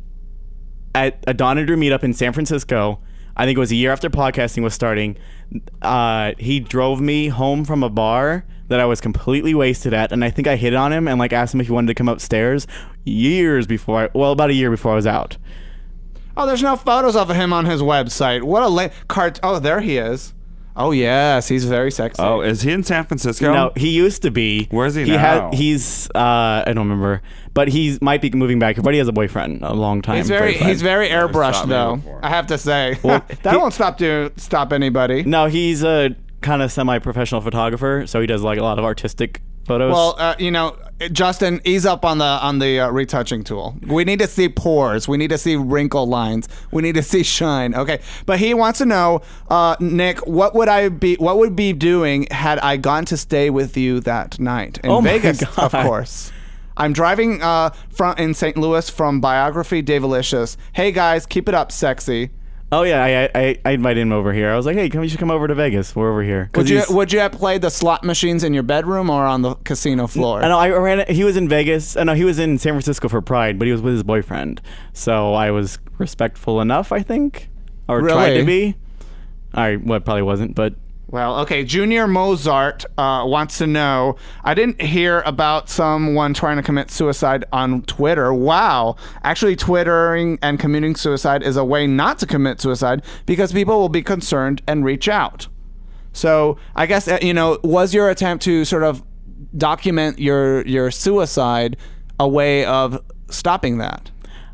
at a Don and Drew meetup in San Francisco, I think it was a year after podcasting was starting, uh, he drove me home from a bar that I was completely wasted at, and I think I hit on him and like asked him if he wanted to come upstairs years before, I, well, about a year before I was out. Oh, there's no photos of him on his website. What a lame cart. Oh, there he is. Oh, yes. He's very sexy. Oh, is he in San Francisco? No, he used to be. Where's he he now? Had, he's, uh, I don't remember, but he might be moving back, but he has a boyfriend, a long time He's very boyfriend. he's very airbrushed, stopped me though. before. I have to say. Well, that he- won't stop to stop anybody. No, he's a kind of semi-professional photographer, so he does like a lot of artistic photos. Well, uh, you know, Justin, ease up on the on the uh, retouching tool. We need to see pores. We need to see wrinkle lines. We need to see shine. Okay, but he wants to know, uh, Nick, what would I be? What would be doing had I gone to stay with you that night in Oh my Vegas? Of God. course. I'm driving uh, from in Saint Louis from Biography Davalicious. Hey guys, keep it up, sexy. oh yeah, I, I I invited him over here. I was like, hey, come you should come over to Vegas. We're over here. 'Cause Would you he's- would you have played the slot machines in your bedroom or on the casino floor? I know I ran. He was in Vegas. I know he was in San Francisco for Pride, but he was with his boyfriend. So I was respectful enough, I think, or tried Really? to be. I well, probably wasn't, but Well, okay. Junior Mozart uh, wants to know. I didn't hear about someone trying to commit suicide on Twitter. Wow. Actually, twittering and committing suicide is a way not to commit suicide because people will be concerned and reach out. So I guess, uh, you know, was your attempt to sort of document your your suicide a way of stopping that?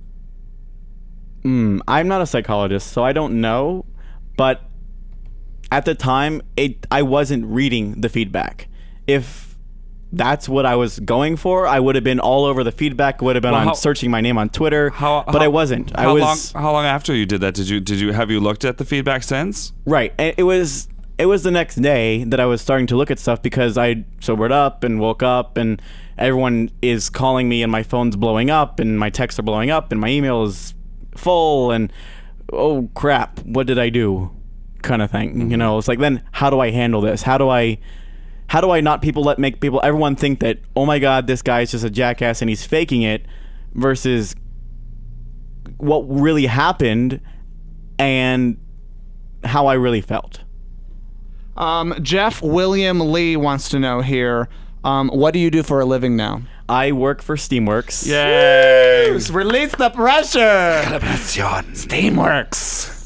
mm, I'm not a psychologist, so I don't know. But at the time, it I wasn't reading the feedback. If that's what I was going for, I would have been all over the feedback. Would have been Well, on how- searching my name on Twitter. How, but how- I wasn't. I How was long? How long after you did that? Did you did you have you looked at the feedback since? right. And it was it was the next day that I was starting to look at stuff because I sobered up and woke up and everyone is calling me and my phone's blowing up and my texts are blowing up and my email is full and oh crap, what did I do? Kind of thing. Mm-hmm. You know, it's like then how do I handle this? How do I how do I not people let make people everyone think that, oh my God, this guy's just a jackass and he's faking it versus what really happened and how I really felt. Um, Jeff William Lee wants to know here. Um, what do you do for a living now? I work for Steamworks. Yay! Release the pressure. Steamworks.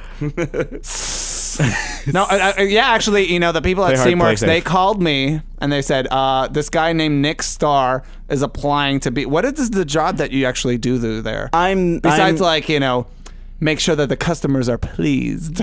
No, uh, uh, yeah, actually, you know, the people at Play hard, play Steamworks, they safe. called me and they said, uh, this guy named Nick Starr is applying to be. What is the job that you actually do there? I'm Besides, I'm, like, you know, make sure that the customers are pleased.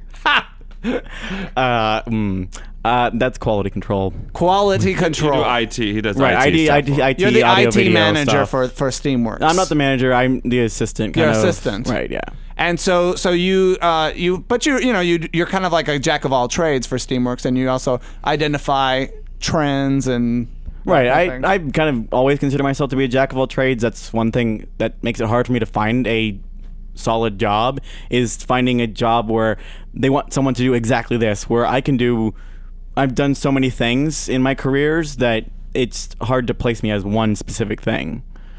uh, mm, uh, that's quality control. Quality You control. do I T. He does Right, I T. I stuff. D, I T, You're the audio, I T video manager stuff. for for Steamworks. I'm not the manager. I'm the assistant. You're Kind of, assistant. Right. Yeah. And so, so you, uh, you, but you, you know, you, you're kind of like a jack of all trades for Steamworks, and you also identify trends and Right. that kind of I, thing. I kind of always consider myself to be a jack of all trades. That's one thing that makes it hard for me to find a solid job, is finding a job where they want someone to do exactly this, where I can do. I've done so many things in my careers that it's hard to place me as one specific thing.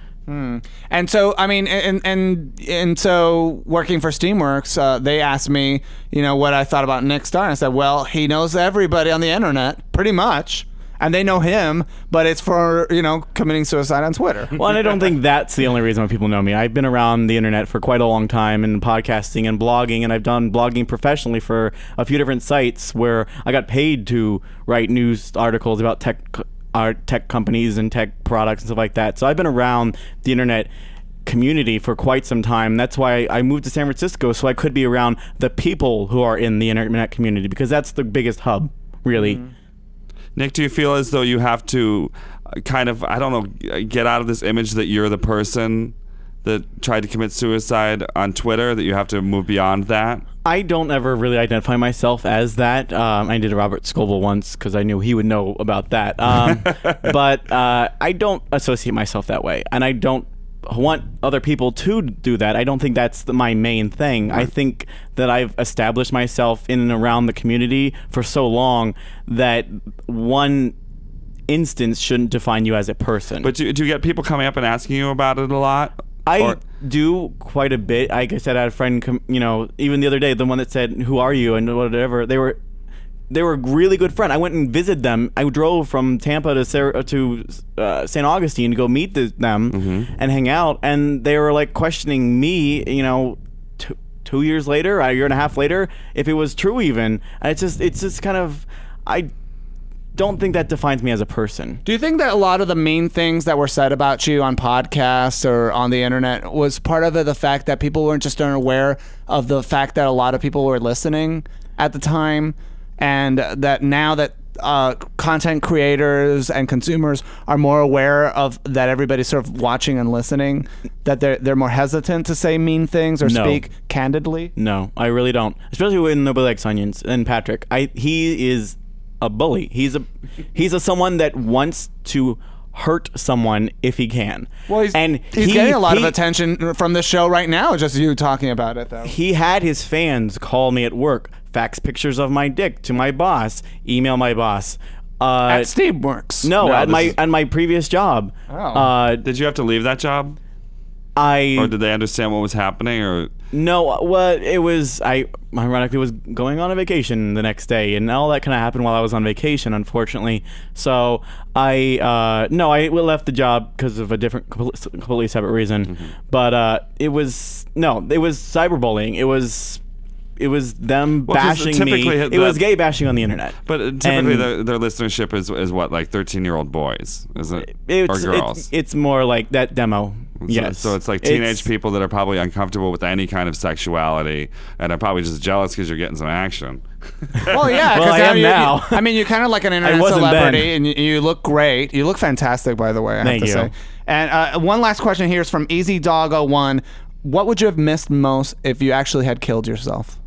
And so, I mean, and and and so working for Steamworks, uh, they asked me, you know, what I thought about Nick Starr. And I said, well, he knows everybody on the internet, pretty much, and they know him, but it's for, you know, committing suicide on Twitter. Well, and I don't think that's the only reason why people know me. I've been around the internet for quite a long time in podcasting and blogging, and I've done blogging professionally for a few different sites where I got paid to write news articles about tech our tech companies and tech products and stuff like that. So I've been around the internet community for quite some time. That's why I moved to San Francisco, so I could be around the people who are in the internet community, because that's the biggest hub, really. Mm-hmm. Nick, do you feel as though you have to uh, kind of, I don't know, get out of this image that you're the person that tried to commit suicide on Twitter, that you have to move beyond that? I don't ever really identify myself as that. Um, I did a Robert Scoble once because I knew he would know about that. Um, but uh, I don't associate myself that way, and I don't want other people to do that. I don't think that's the, my main thing. I think that I've established myself in and around the community for so long that one instance shouldn't define you as a person. But do, do you get people coming up and asking you about it a lot? I Or- do quite a bit. Like I said, I had a friend, com- you know, even the other day, the one that said, "Who are you?" and whatever. They were, they were a really good friend. I went and visited them. I drove from Tampa to Sarah, to uh, Saint Augustine to go meet the, them Mm-hmm. and hang out, and they were like questioning me, you know, two, two years later, a year and a half later, if it was true even. And it's just, it's just kind of, I don't think that defines me as a person. Do you think that a lot of the mean things that were said about you on podcasts or on the internet was part of it the fact that people weren't just unaware of the fact that a lot of people were listening at the time, and that now that uh, content creators and consumers are more aware of that everybody's sort of watching and listening, that they're they're more hesitant to say mean things or No. speak candidly? No, I really don't. Especially when Nobody Likes Onions and Patrick. I he is a bully. He's a he's a someone that wants to hurt someone if he can. Well, he's, and he's he- getting a lot he- of attention from this show right now, just you talking about it, though. He had his fans call me at work, fax pictures of my dick to my boss, email my boss. Uh, At Steamworks. no, No, at this my is- at my previous job. Oh. Uh, Did you have to leave that job? I Or did they understand what was happening? Or No, well, it was I ironically was going on a vacation the next day, and all that kind of happened while I was on vacation, unfortunately. So I uh, no, I left the job because of a different, completely separate reason. Mm-hmm. But uh, it was no, it was cyberbullying. It was. It was them Well, 'cause bashing me. typically It the- was gay bashing on the internet. But uh, typically, And- their, their listenership is is what, like thirteen-year-old boys, is it? It's, or girls? It's, it's more like that demo. So- Yes. So it's like teenage It's- people that are probably uncomfortable with any kind of sexuality and are probably just jealous because you're getting some action. Well, yeah. Well, 'cause I am you- now. I mean, you're kind of like an internet wasn't celebrity, then. and you, you look great. You look fantastic, by the way. I Thank have to you. say. And uh, one last question here is from Easy Dog oh one. What would you have missed most if you actually had killed yourself?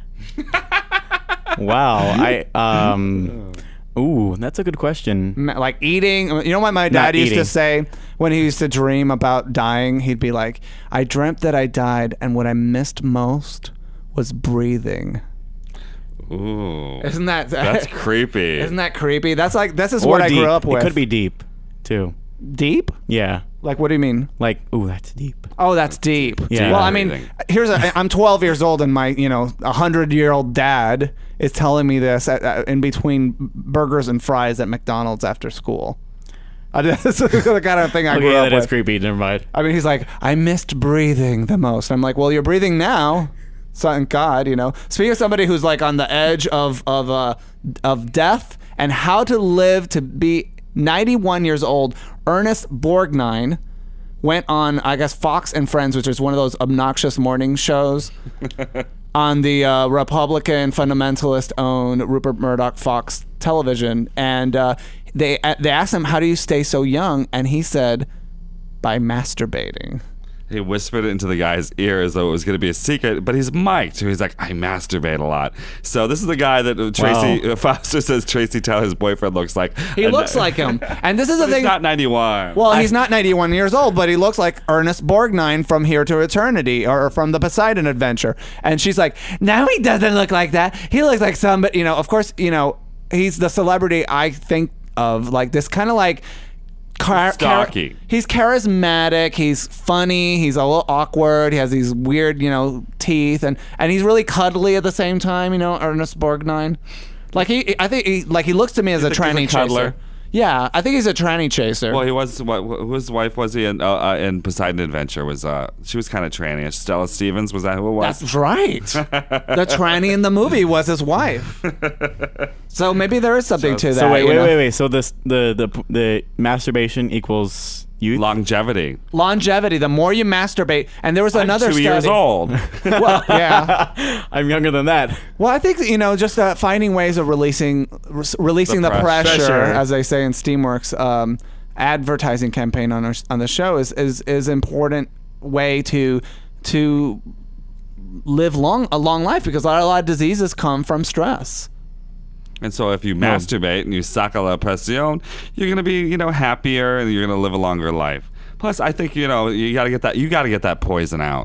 Wow. I um. Ooh, that's a good question. M- Like eating. You know what my dad Not used to eating. say when he used to dream about dying? He'd be like, "I dreamt that I died, and what I missed most was breathing." Ooh, Isn't that that's creepy. Isn't that creepy? That's like this is Or what I deep. grew up with. It could be deep, too. deep. Yeah. Like, what do you mean? Like, ooh, that's deep. Oh, that's deep. Yeah. Well, I mean, Everything. here's a. I'm twelve years old, and my, you know, a hundred year old dad is telling me this at, at, in between burgers and fries at McDonald's after school. I, this is the kind of thing I Okay, grew yeah, up that is with. creepy. Never mind. I mean, he's like, I missed breathing the most. I'm like, well, you're breathing now. So, thank God, you know. Speaking of somebody who's like on the edge of of uh, of death and how to live to be ninety-one years old, Ernest Borgnine went on, I guess, Fox and Friends, which is one of those obnoxious morning shows on the uh, Republican fundamentalist-owned Rupert Murdoch Fox television, and uh, they they asked him, "How do you stay so young?" And he said, "By masturbating." He whispered it into the guy's ear as though it was going to be a secret, but he's mic'd. So he's like, I masturbate a lot. So this is the guy that Tracy Wow. uh, Foster says Tracy Taylor's boyfriend looks like. He And, looks uh, like him, and this is the But thing. he's not ninety-one. Well, he's not ninety-one years old, but he looks like Ernest Borgnine from Here to Eternity or from the Poseidon Adventure. And she's like, no, he doesn't look like that. He looks like somebody, you know, of course, you know, he's the celebrity I think of, like this kind of like, Char- Stocky. char- he's charismatic. He's funny. He's a little awkward. He has these weird, you know, teeth, and and he's really cuddly at the same time. You know, Ernest Borgnine. Like he, I think, he, like he looks to me as a think he's a tranny cuddler? chaser. Yeah, I think he's a tranny chaser. Well, he was. What? Whose wife was he in? Uh, uh, in Poseidon Adventure was. Uh, she was kind of tranny-ish. Stella Stevens, was that who it was? That's right. The tranny in the movie was his wife. So maybe there is something to that. So wait, you wait, know? wait, wait. So this the the the masturbation equals youth. Longevity. Longevity. The more you masturbate, and there was another I'm two study. years old. Well, yeah. I'm younger than that. Well, I think you know, just uh, finding ways of releasing re- releasing the, The pressure, pressure. Pressure. as they say in Steamworks. Um, advertising campaign on our, on the show is is is important way to to live long a long life, because a lot, a lot of diseases come from stress. And so if you masturbate and you saca la presión, you're going to be, you know, happier and you're going to live a longer life. Plus, I think, you know, you got to get that you got to get that poison out.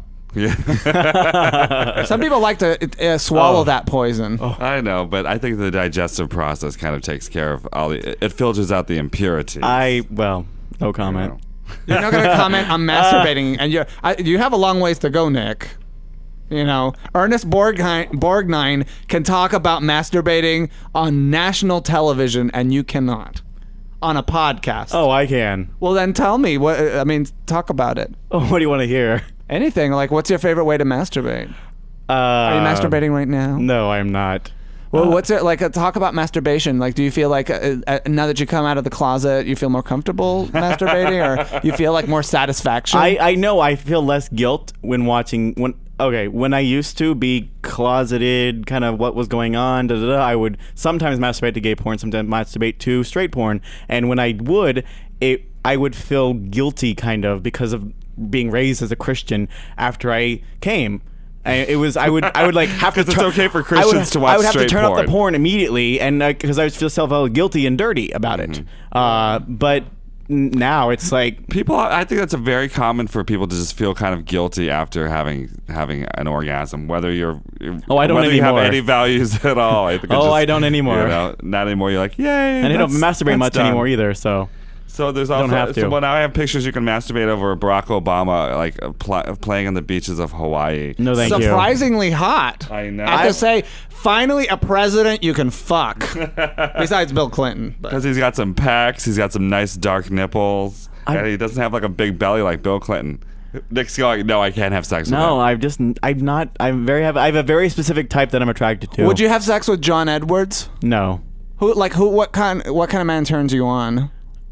Yeah. Some people like to uh, swallow Oh. that poison. I know, but I think the digestive process kind of takes care of all the it filters out the impurities. I well, no You comment. know. You're not going to comment on masturbating, and you I, you have a long ways to go, Nick. You know, Ernest Borgnine, Borgnine can talk about masturbating on national television, and you cannot on a podcast. Oh, I can. Well, then tell me what. I mean, talk about it. Oh, what do you want to hear? Anything. Like, what's your favorite way to masturbate? Uh, Are you masturbating right now? No, I'm not. Well, what's it like? Uh, talk about masturbation. Like, do you feel like uh, uh, now that you come out of the closet, you feel more comfortable masturbating, or you feel like more satisfaction? I, I know I feel less guilt when watching when okay when I used to be closeted, kind of what was going on. Da, da, da, I would sometimes masturbate to gay porn, sometimes masturbate to straight porn, and when I would, it I would feel guilty kind of because of being raised as a Christian after I came. I, it was I would I would like have to 'Cause it's turn- okay for I would- Christians to watch I would have to straight turn up the porn. porn immediately, and because I would feel self guilty and dirty about it. Mm-hmm. Uh, but n- now it's like People, I think that's a very common for people to just feel kind of guilty after having having an orgasm, whether you're Oh, I don't whether you have anymore. any values at all. I think it's Oh, just, I don't anymore. You know, not anymore. You're like, yay! and I don't that's- masturbate that's much done. anymore either. So So there's also Don't have to. So, well, now I have pictures you can masturbate over Barack Obama, like uh, pl- playing on the beaches of Hawaii. no, thank you. Surprisingly hot. I know. I have to I- say, finally a president you can fuck. Besides Bill Clinton. But. Because he's got some pecs, he's got some nice dark nipples, I- and he doesn't have like a big belly like Bill Clinton. Nick's going, no, I can't have sex with No, him. I've just I'm not. I'm very have. I have a very specific type that I'm attracted to. Would you have sex with John Edwards? No. Who like who? What kind? What kind of man turns you on?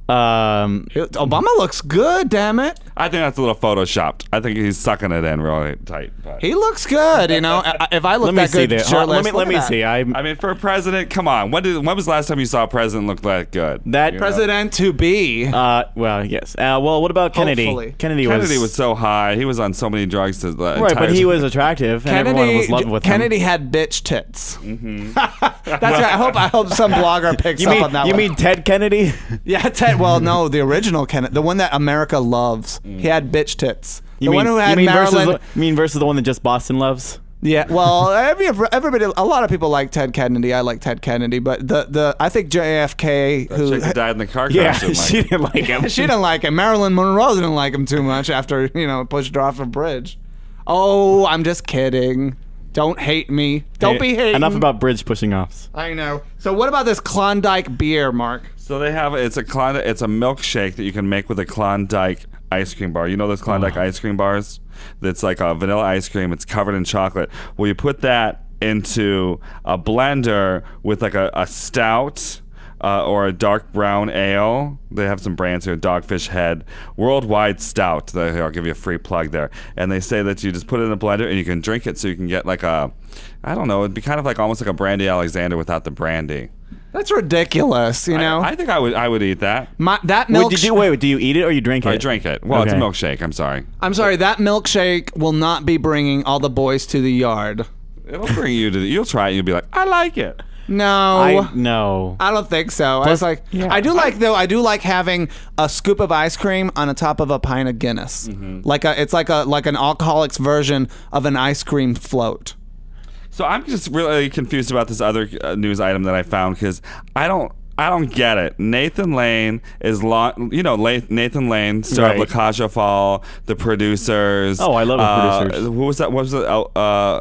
Um. Obama looks good. Damn it, I think that's a little photoshopped. I think he's sucking it in really tight. But. he looks good. You know, I- if I look Let me that see good, this. shirtless, let me look let at me that. see. I I mean, for a president, come on. When did when was the last time you saw a president look that good? That You know? President to be. Uh. Well, yes. Uh. Well, what about Kennedy? Hopefully. Kennedy was. Kennedy was so high. He was on so many drugs. To the right, entire but he was attractive, and everyone Kennedy, was loved with Kennedy him. had bitch tits. Mm-hmm. That's right. I hope I hope some blogger picks You up mean on that you one. mean Ted Kennedy? Yeah, Ted. Well, no, the original Kennedy, the one that America loves. He had bitch tits. The You mean one who had you mean versus Marilyn. the, you mean versus the one that just Boston loves? Yeah, well, every, everybody, a lot of people like Ted Kennedy. I like Ted Kennedy, but the, the I think J F K, That who chick that died in the car crash. Yeah, didn't like she it. didn't like him. she didn't like him. Marilyn Monroe didn't like him too much after you know pushed her off a bridge. Oh, I'm just kidding. Don't hate me. Don't be hating. Enough about bridge pushing offs. I know. So what about this Klondike beer, Mark? So they have it's a Klondike, it's a milkshake that you can make with a Klondike ice cream bar. You know those Klondike Oh. ice cream bars? That's like a vanilla ice cream. It's covered in chocolate. Well, you put that into a blender with like a, a stout uh, or a dark brown ale. They have some brands here. Dogfish Head Worldwide Stout. They- I'll give you a free plug there. And they say that you just put it in a blender and you can drink it, so you can get like a, I don't know, it'd be kind of like almost like a Brandy Alexander without the brandy. That's ridiculous. You know, I, I think I would I would eat that. My, that Wait, milk. did you, wait, do you eat it or you drink it? I drink it. Well, it's a Okay. milkshake. I'm sorry. I'm sorry. That milkshake will not be bringing all the boys to the yard. It'll bring you to. The, you'll try it. and You'll be like, I like it. No. I no. I don't think so. I was like, yeah. I do like though. I do like having a scoop of ice cream on the top of a pint of Guinness. Like a, it's like a like an alcoholic's version of an ice cream float. So I'm just really confused about this other uh, news item that I found because I don't. I don't get it. Nathan Lane is, lo- you know, La- Nathan Lane, star Right. of La Cage aux Folles, the producers. Oh, I love the uh, producers. Who was that? What was it? Uh,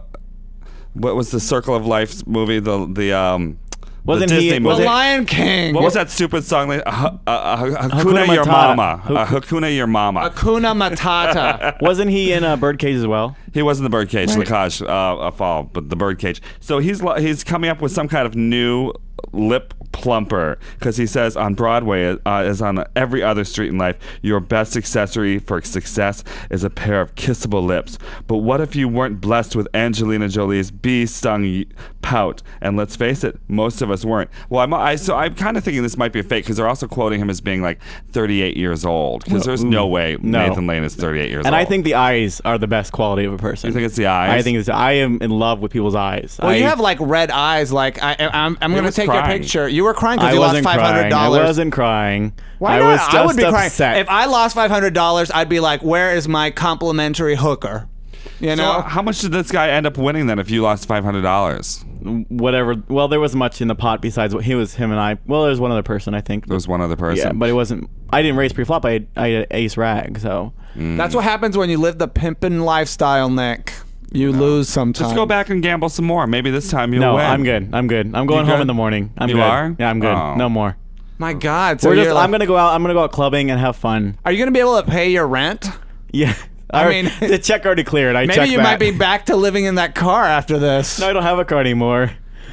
what was the Circle of Life movie? The the um. Wasn't the he- Disney The Was movie. it- Lion King. What was that stupid song? Like, uh, uh, uh, Hakuna, Hakuna Your Matata. Mama. Hak- Uh, Hakuna Your Mama. Hakuna Matata. Wasn't he in a Birdcage as well? He was in the Birdcage, Right. La Cage, uh, a fall, but the Birdcage. So he's lo- he's coming up with some kind of new lip plumper because he says on Broadway, uh, as on every other street in life, your best accessory for success is a pair of kissable lips. But what if you weren't blessed with Angelina Jolie's bee-stung pout? And let's face it, most of us weren't. Well, I'm I, so I'm kind of thinking this might be a fake because they're also quoting him as being like thirty-eight years old because there's no way no. Nathan Lane is thirty-eight years And old. I think the eyes are the best quality of a person. You think it's the eyes? I think it's. I am in love with people's eyes. Well, I, you have like red eyes. Like I, I'm, I'm going to was take crying. your picture. You were crying because I you lost wasn't five hundred crying. I dollars. wasn't crying. Why I not? was just I would be upset. crying if I lost five hundred dollars. I'd be like, "Where is my complimentary hooker?" You So know. how much did this guy end up winning then if you lost five hundred dollars? Whatever. Well, there wasn't much in the pot besides what he was. Him and I. Well, there was one other person. I think. There was one other person. Yeah, but it wasn't. I didn't raise pre-flop. I had, I had ace rag. So That's what happens when you live the pimpin' lifestyle, Nick. You lose sometimes. Just go back and gamble some more. Maybe this time you'll no, win. I'm good. I'm good. I'm going You home good? in the morning. I'm You good. are? Yeah, I'm good. Oh. No more. My God. So We're just, you're like- I'm gonna go out. I'm gonna go out clubbing and have fun. Are you going to be able to pay your rent? Yeah. I I mean- mean, the check already cleared. I Maybe checked you that. might be back to living in that car after this. No, I don't have a car anymore.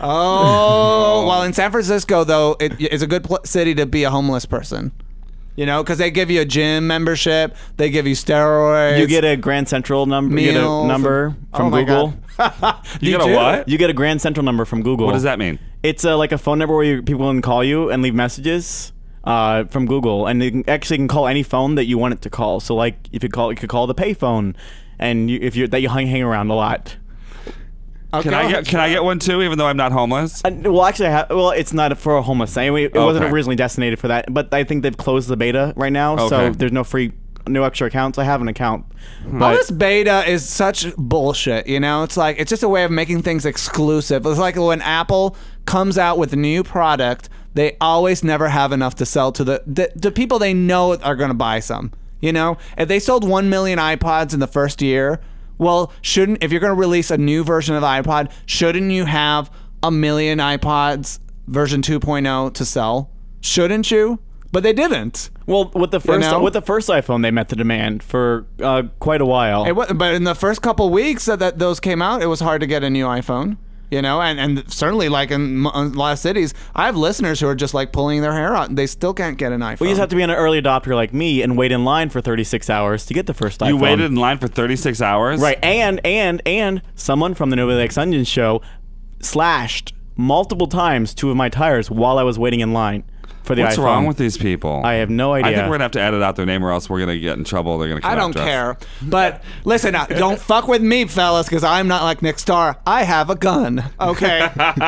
Oh, well, in San Francisco, though, it, it's a good pl- city to be a homeless person. You know, because they give you a gym membership, they give you steroids. You get a Grand Central number. You get Meals a number and- from Oh my Google. God. You get a do? what? You get a Grand Central number from Google. What does that mean? It's uh, like a phone number where you, people can call you and leave messages uh, from Google, and they can actually can call any phone that you want it to call. So, like, if you call, you could call the payphone, and you, if you that you hang, hang around a lot. Can I get Can I get one too? Even though I'm not homeless. Uh, well, actually, I ha- well, it's not for a homeless. Anyway, it wasn't Okay. originally designated for that, but I think they've closed the beta right now, so Okay. there's no free, no extra accounts. I have an account, All but this beta is such bullshit, you know? It's like, it's just a way of making things exclusive. It's like when Apple comes out with a new product, they always never have enough to sell to the, the, the people they know are going to buy some, you know? If they sold one million iPods in the first year, well, shouldn't, if you're going to release a new version of the iPod, shouldn't you have a million iPods version two point oh to sell? Shouldn't you? But they didn't. well, with the first know? with the first iPhone, they met the demand for uh, quite a while. It wa- but in the first couple weeks that, that those came out, it was hard to get a new iPhone. You know, and, and certainly like in, m- in a lot of cities, I have listeners who are just like pulling their hair out. And they still can't get an iPhone. Well, you just have to be an early adopter like me and wait in line for thirty-six hours to get the first iPhone. You waited in line for thirty-six hours. Right, and and and someone from the Nobody Likes Onions show slashed multiple times two of my tires while I was waiting in line for the What's iPhone. wrong with these people? I have no I idea. think we're gonna have to edit out their name, or else we're gonna get in trouble. They're gonna. Come I don't after us. care. But listen, uh, don't fuck with me, fellas, because I'm not like Nick Starr. I have a gun. Okay.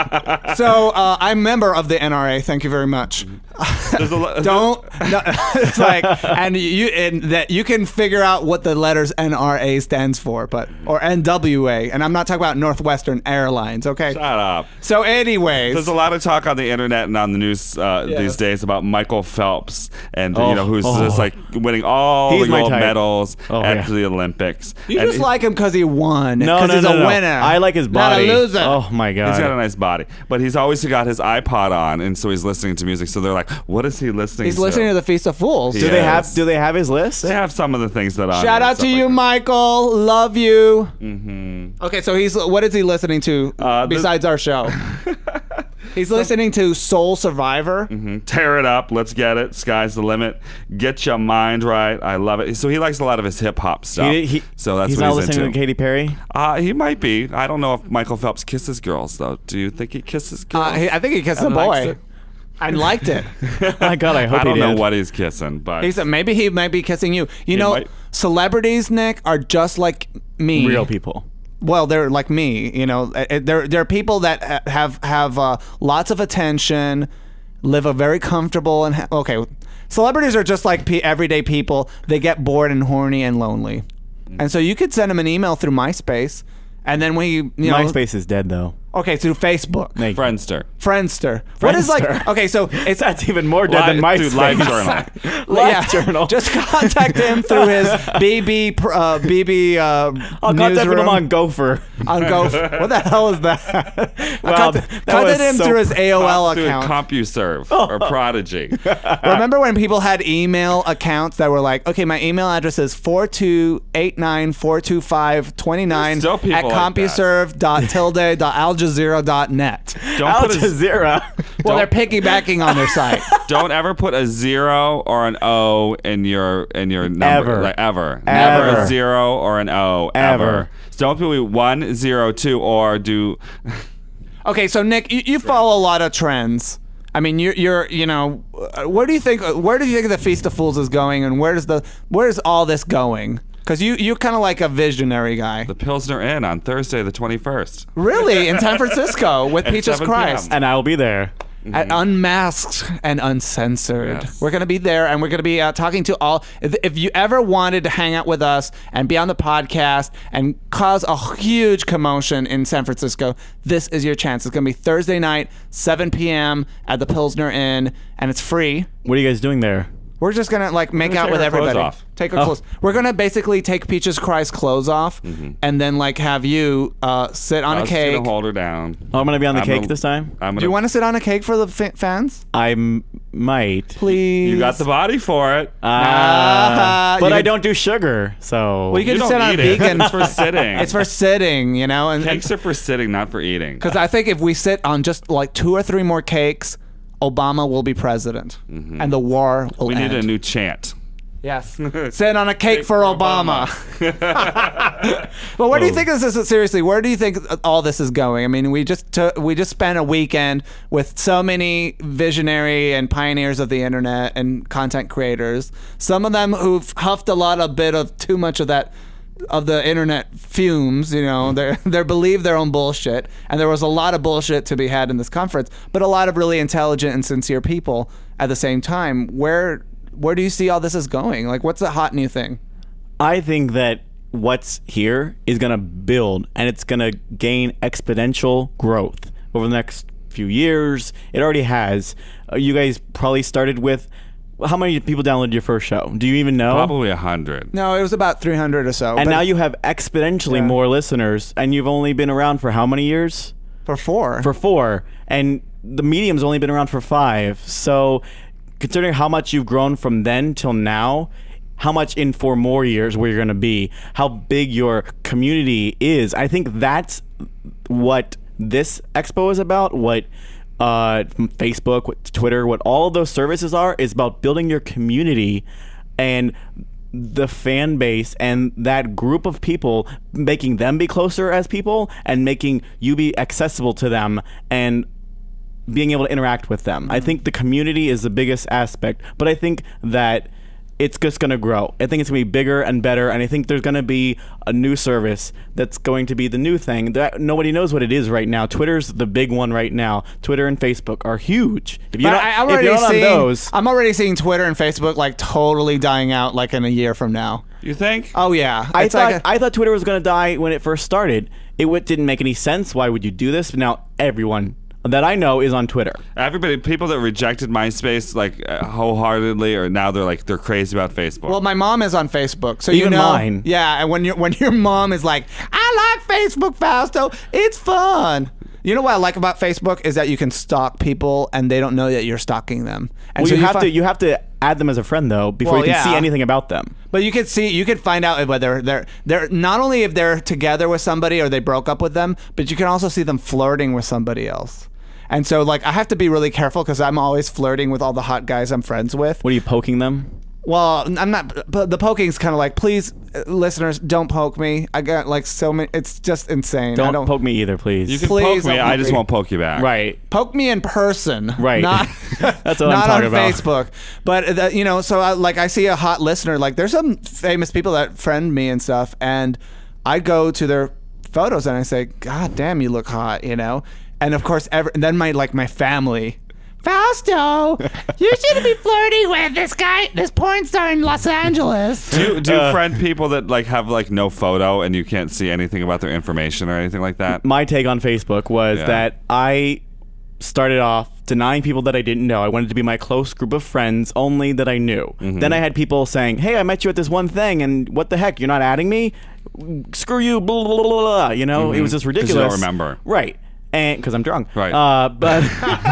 So uh, I'm a member of the N R A. Thank you very much. There's a lo- Don't. No, it's like, and you and that you can figure out what the letters N R A stands for, but or N W A, and I'm not talking about Northwestern Airlines. Okay. Shut up. So, anyways, There's a lot of talk on the internet and on the news uh, Yes. these days about Michael Phelps, and Oh, you know who's oh. just like winning all He's the my gold type. medals Oh, at yeah. the Olympics. you And just he- like him because he won. No, because no, he's no, a no. winner. I like his body. Not a loser. Oh my god. He's got a nice body, but he's always got his iPod on, and so he's listening to music. So they're like, "What is he listening He's to?" listening to the Feast of Fools. do they have Yes. do they have his list? They have some of the things that on. Shout there, out to stuff you, like Michael. Love you. Mm-hmm. Okay, so he's what is he listening to Uh, the- besides our show? He's listening to Soul Survivor. that. Tear it up. Let's get it. Sky's the limit. Get your mind right. I love it. So he likes a lot of his hip hop stuff. He, he, so that's he's what not he's listening into. to Katy Perry. Uh, he might be. I don't know if Michael Phelps kisses girls, though. Do you think he kisses girls? Uh, he, I think he kissed a And likes boy. it? I liked it. My God, I hope I don't he know did. what he's kissing, but He said maybe he might be kissing you. You He know, might. celebrities, Nick, are just like me. Real people. Well, they're like me. You know, Uh, they're they're people that ha- have have uh, lots of attention, live a very comfortable and ha- okay. Celebrities are just like pe- everyday people. They get bored and horny and lonely, and so you could send them an email through MySpace, and then we you know MySpace is dead though. okay through Facebook, Like, Friendster. Friendster. What is like Friendster. okay? So it's That's even more dead than Live- MySpace. dude, Live Journal. Live Journal. Just contact him through his B B pr- uh, B B uh, I'll contact newsroom. him on Gopher. on Go. What the hell is that? Wow, I contact, that contact was him so- through his A O L Dude, account. CompuServe or Prodigy. Remember when people had email accounts that were like, okay, my email address is four two eight nine four two five two nine There's still people at like that. compuserve dot tilde dot al jazeera dot net. Don't Al put a, Jazeera. Well, they're Don't- piggybacking on their site. don't ever put a zero or an O in your in your number. Ever. Like, ever. Never Ever. a zero or an O ever. Ever. So don't put one zero two or do. Okay, so Nick, you, you follow a lot of trends. I mean, you're, you're, you know, uh, where do you think, where do you think the Feast of Fools is going, and where does the, where is all this going? Because you, you're kind of like a visionary guy. The Pilsner Inn on Thursday the twenty-first. Really, in San Francisco with At Peaches seven p m. Christ. And I'll be there. At Unmasked and Uncensored. Yes. We're going to be there, and we're going to be uh, talking to all. If, if you ever wanted to hang out with us and be on the podcast and cause a huge commotion in San Francisco, this is your chance. It's going to be Thursday night, seven p.m. at the Pilsner Inn, and it's free. What are you guys doing there? We're just gonna like make We're out gonna with take our clothes everybody. off. Take our Oh. clothes. We're gonna basically take Peaches Christ's clothes off, and then like have you uh, sit on I a was cake. gonna hold her down. Oh, I'm gonna be on the I'm cake gonna- this time. I'm Do gonna, you want to sit on a cake for the fa- fans? I m- might. Please. You got the body for it. Ah, Uh, but you I could- don't do sugar, so Well, you You could don't sit on eat it. vegan. It's for sitting. It's for sitting, you know, and Cakes are for sitting, not for eating. because I think if we sit on just like two or three more cakes, Obama will be president, and the war will We end. need a new chant. Yes. Sit on a cake for Obama. Well, where do you think this is? Seriously, where do you think all this is going? I mean, we just took, we just spent a weekend with so many visionary and pioneers of the internet and content creators. Some of them who've huffed a lot, a bit of too much of that of the internet fumes. You know, they they believe their own bullshit, and there was a lot of bullshit to be had in this conference, but a lot of really intelligent and sincere people at the same time. Where where do you see all this is going? Like, what's the hot new thing? I think that what's here is going to build and it's going to gain exponential growth over the next few years. It already has. Uh, you guys probably started with how many people downloaded your first show? Do you even know? Probably a hundred. No, it was about three hundred or so. And but now you have exponentially Yeah. more listeners, and you've only been around for how many years? for four. For four. And the medium's only been around for five. So considering how much you've grown from then till now, how much in four more years where you're going to be, how big your community is, I think that's what this expo is about, what uh, Facebook, what Twitter, what all of those services are, is about building your community and the fan base and that group of people, making them be closer as people and making you be accessible to them. And being able to interact with them. I think the community is the biggest aspect, but I think that it's just going to grow. I think it's going to be bigger and better, and I think there's going to be a new service that's going to be the new thing. That nobody knows what it is right now. Twitter's the big one right now. Twitter and Facebook are huge. If you're But not, I, I'm if already you're not seeing, on those, I'm already seeing Twitter and Facebook like totally dying out like in a year from now. You think? Oh yeah, I It's thought like a- I thought Twitter was going to die when it first started. It w- didn't make any sense. Why would you do this? But now everyone that I know is on Twitter. Everybody, people that rejected MySpace like uh, wholeheartedly, or now they're like they're crazy about Facebook. Well, my mom is on Facebook, so you Even know. mine. Yeah, and when your when your mom is like, "I like Facebook, Fausto. It's fun." You know what I like about Facebook is that you can stalk people and they don't know that you're stalking them. And Well, so you have fi- to you have to add them as a friend though before Well, you can see yeah. anything about them. But you could see, you could find out whether they're they're not only if they're together with somebody or they broke up with them, but you can also see them flirting with somebody else. And so, like, I have to be really careful because I'm always flirting with all the hot guys I'm friends with. What are you poking them? Well, I'm not. But the poking's kind of like, please, uh, listeners, don't poke me. I got like so many. It's just insane. Don't, I don't poke me either, please. you can please poke me. don't I poke just me. won't poke you back. right. poke me in person, Right. Not That's what I'm not talking on about. Facebook. But uh, you know, so I, like I see a hot listener. Like there's some famous people that friend me and stuff, and I go to their photos and I say, "God damn, you look hot," you know. And of course, every, and then my like my family. Fausto, you shouldn't be flirting with this guy, this porn star in Los Angeles. Do you, do you Uh, friend people that like have like no photo and you can't see anything about their information or anything like that? My take on Facebook was Yeah. that I started off denying people that I didn't know. I wanted to be my close group of friends only that I knew. Mm-hmm. Then I had people saying, "Hey, I met you at this one thing, and what the heck? You're not adding me? Screw you!" Blah blah blah blah. blah. You know, it was just 'Cause you ridiculous. don't remember. Right? And because I'm drunk, Right. Uh, but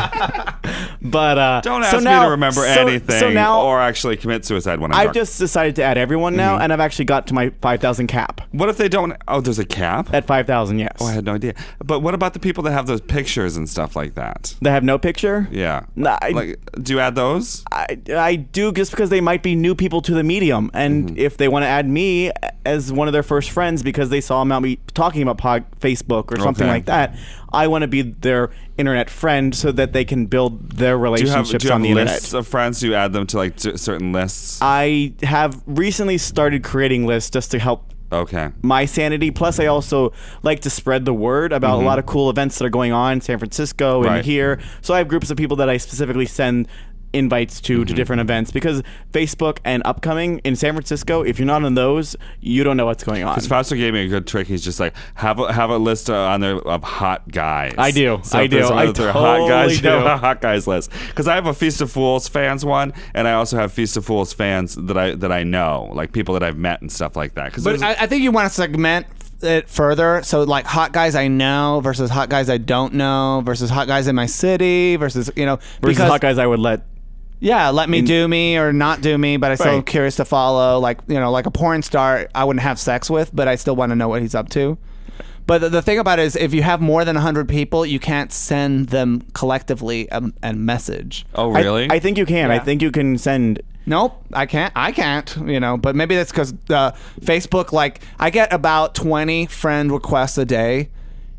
but uh, Don't so ask now- me to remember so- anything So now or actually commit suicide when I'm I've drunk. just decided to add everyone now, Mm-hmm. and I've actually got to my five thousand cap. What if they don't? Oh, there's a cap? At five thousand, yes. Oh, I had no idea. But what about the people that have those pictures and stuff like that? They have no picture. Yeah. Nah, I- like, do you add those? I, I do just because they might be new people to the medium, and Mm-hmm. if they want to add me as one of their first friends because they saw me talking about pod, Facebook or something Okay. like that, I want to be their internet friend so that they can build their Do you have, relationships do you have on the lists internet. of friends? Do you add them to like t- certain lists? I have recently started creating lists just to help Okay. my sanity. Plus, I also like to spread the word about a lot of cool events that are going on in San Francisco and Mm-hmm. Right. here. So I have groups of people that I specifically send invites to Mm-hmm. to different events because Facebook and upcoming in San Francisco, if you're not on those, you don't know what's going on. Because Fausto gave me a good trick. He's just like have a, have a list uh, on there of hot guys. I do. So I if there's do. one I that they're hot guys. totally You have do. a hot guys list. Because I have a Feast of Fools fans one, and I also have Feast of Fools fans that I that I know, like people that I've met and stuff like that. Because But I, I think you want to segment it further. So like hot guys I know versus hot guys I don't know versus hot guys in my city versus you know Versus because hot guys I would let. yeah, let me do me or not do me, but I still Right. curious to follow. Like you know, like a porn star I wouldn't have sex with, but I still want to know what he's up to. But the, the thing about it is, if you have more than one hundred people, you can't send them collectively a, a message. oh I- really? I, think you can. I Yeah. think you can send. Nope, I can't. I can't. You know, but maybe that's because uh, Facebook. Like, I get about twenty friend requests a day,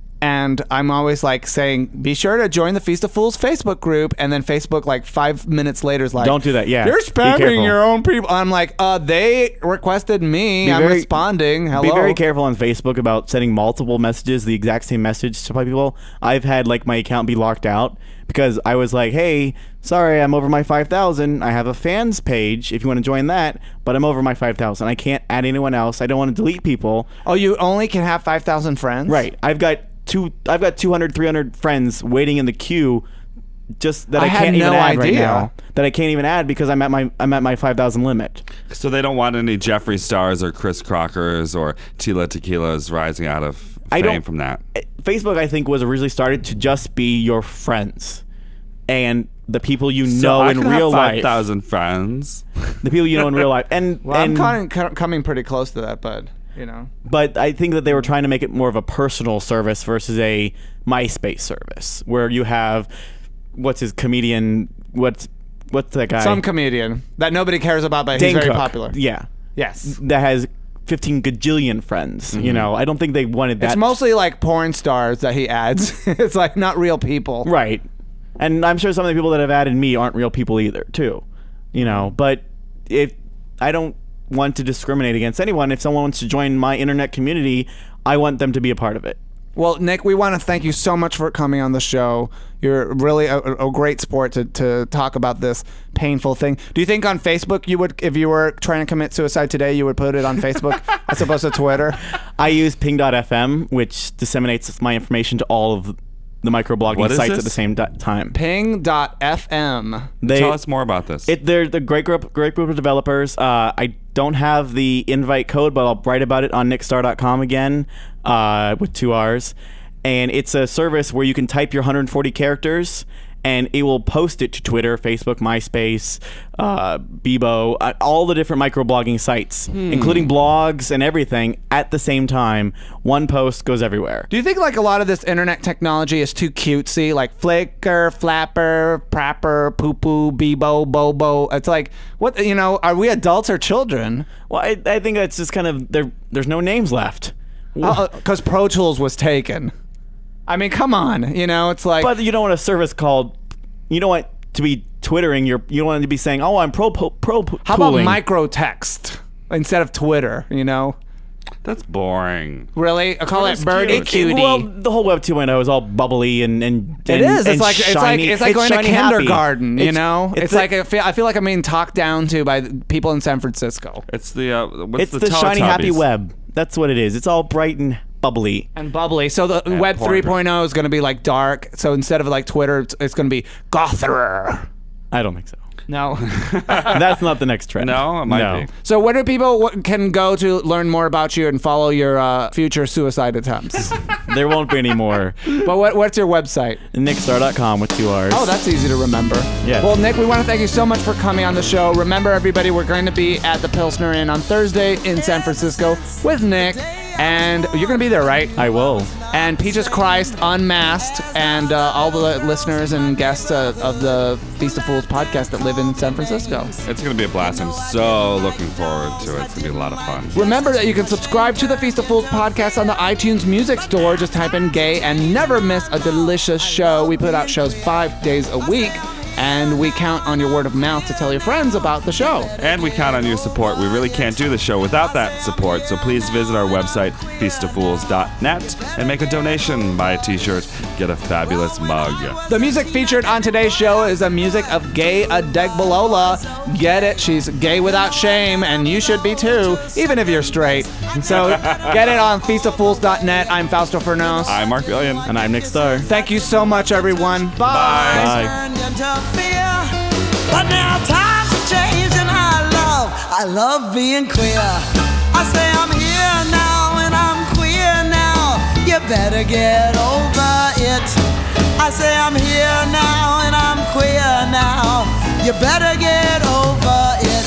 and I'm always like saying, "Be sure to join the Feast of Fools Facebook group." And then Facebook, like five minutes later, is like, Don't do that, yeah. you're Be spamming careful. your own people." I'm like, "Uh, they requested me. Be I'm very- responding. Hello." Be very careful on Facebook about sending multiple messages, the exact same message to people. I've had like my account be locked out because I was like, "Hey, sorry, I'm over my five thousand. I have a fans page if you want to join that, but I'm over my five thousand. I can't add anyone else. I don't want to delete people." Oh, you only can have five thousand friends, Right. I've got two I've got two hundred, three hundred friends waiting in the queue just that I I, had can't even no add right idea. now. That I can't even add because I'm at my I'm at my five thousand limit. so they don't want any Jeffree Stars or Chris Crockers or Tila Tequilas rising out of I fame don't- from that. Facebook, I think, was originally started to just be your friends and the people you know in real five life. thousand friends. The people you know in real life, and Well, and I'm coming, coming pretty close to that, but you know. but I think that they were trying to make it more of a personal service versus a MySpace service, where you have what's his comedian, what's what's that guy? Some comedian that nobody cares about, but Dane he's very Cook. popular. Yeah, Yes. that has fifteen gajillion friends. You know, I don't think they wanted that. It's mostly like porn stars that he adds. It's like not real people. right. And I'm sure some of the people that have added me aren't real people either, too. You know, but if I don't want to discriminate against anyone, if someone wants to join my internet community, I want them to be a part of it. Well, Nick, we want to thank you so much for coming on the show. You're really a, a great sport to, to talk about this painful thing. Do you think on Facebook you would, if you were trying to commit suicide today, you would put it on Facebook as opposed to Twitter? I use ping dot f m, which disseminates my information to all of the microblogging sites this? at the same di- time. ping dot f m. They, Tell us more about this. It, they're the great group, great group of developers. Uh, I don't have the invite code, but I'll write about it on nickstar dot com again uh, with two R's. And it's a service where you can type your one hundred forty characters, and it will post it to Twitter, Facebook, MySpace, uh, Bebo, uh, all the different microblogging sites, hmm. including blogs and everything at the same time. One post goes everywhere. Do you think like a lot of this internet technology is too cutesy? Like Flickr, Flapper, Prapper, Poo Poo, Bebo, Bobo. It's like, what, you know, are we adults or children? Well, I, I think that's just kind of, there. there's no names left. Because uh, Pro Tools was taken. I mean, come on, you know, it's like... But you don't want a service called... You don't want to be twittering, you're, you don't want to be saying, oh, I'm pro pro, pro How about microtext instead of Twitter, you know? That's boring. Really? I call it birdie cutie. Well, the whole Web two point oh is all bubbly and, and, and it is. And it's like shiny. it's like it's like it's going to kindergarten. Happy. You it's, know, it's, it's like the, I feel, I feel like I'm being talked down to by people in San Francisco. It's the uh, what's it's the, the shiny happy Teletubbies? web. That's what it is. It's all bright and bubbly and bubbly. So the and Web porn. three point oh is going to be like dark. So instead of like Twitter, it's, it's going to be Gotherer. I don't think so. No, that's not the next trend. No, it might no. be. So where do people w- can go to learn more about you and follow your uh, future suicide attempts? There won't be any more. But what, what's your website? nickstar dot com with two R's. Oh, that's easy to remember. Yeah. Well, Nick, we want to thank you so much for coming on the show. Remember, everybody, we're going to be at the Pilsner Inn on Thursday in San Francisco with Nick. And you're going to be there, right? I will. And Peaches Christ Unmasked and uh, all the listeners and guests uh, of the Feast of Fools podcast that live in San Francisco. It's going to be a blast. I'm so looking forward to it. It's going to be a lot of fun. Remember that you can subscribe to the Feast of Fools podcast on the iTunes Music Store. Just type in gay and never miss a delicious show. We put out shows five days a week. And we count on your word of mouth to tell your friends about the show. And we count on your support. We really can't do the show without that support. So please visit our website, feast of fools dot net, and make a donation. Buy a t-shirt, get a fabulous mug. The music featured on today's show is the music of Gay Adegbalola. Get it? She's gay without shame, and you should be too, even if you're straight. So get it on feast of fools dot net. I'm Fausto Fernos. I'm Mark Billion. And I'm Nick Starr. Thank you so much, everyone. Bye. Bye. But now times have changed and I love, I love being queer. I say I'm here now and I'm queer now. You better get over it. I say I'm here now and I'm queer now. You better get over it.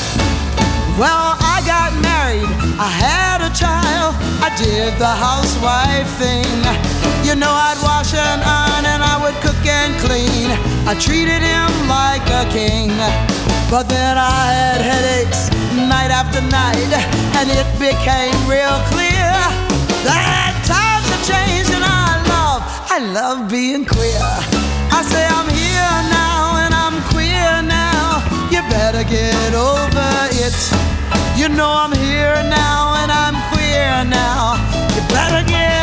Well, I got married, I had a child, I did the housewife thing. You know I'd wash and iron and I would cook and clean. I treated him like a king. But then I had headaches night after night, and it became real clear that times have changed and I love, I love being queer. I say I'm here now and I'm queer now. You better get over it. You know I'm here now and I'm queer now. You better get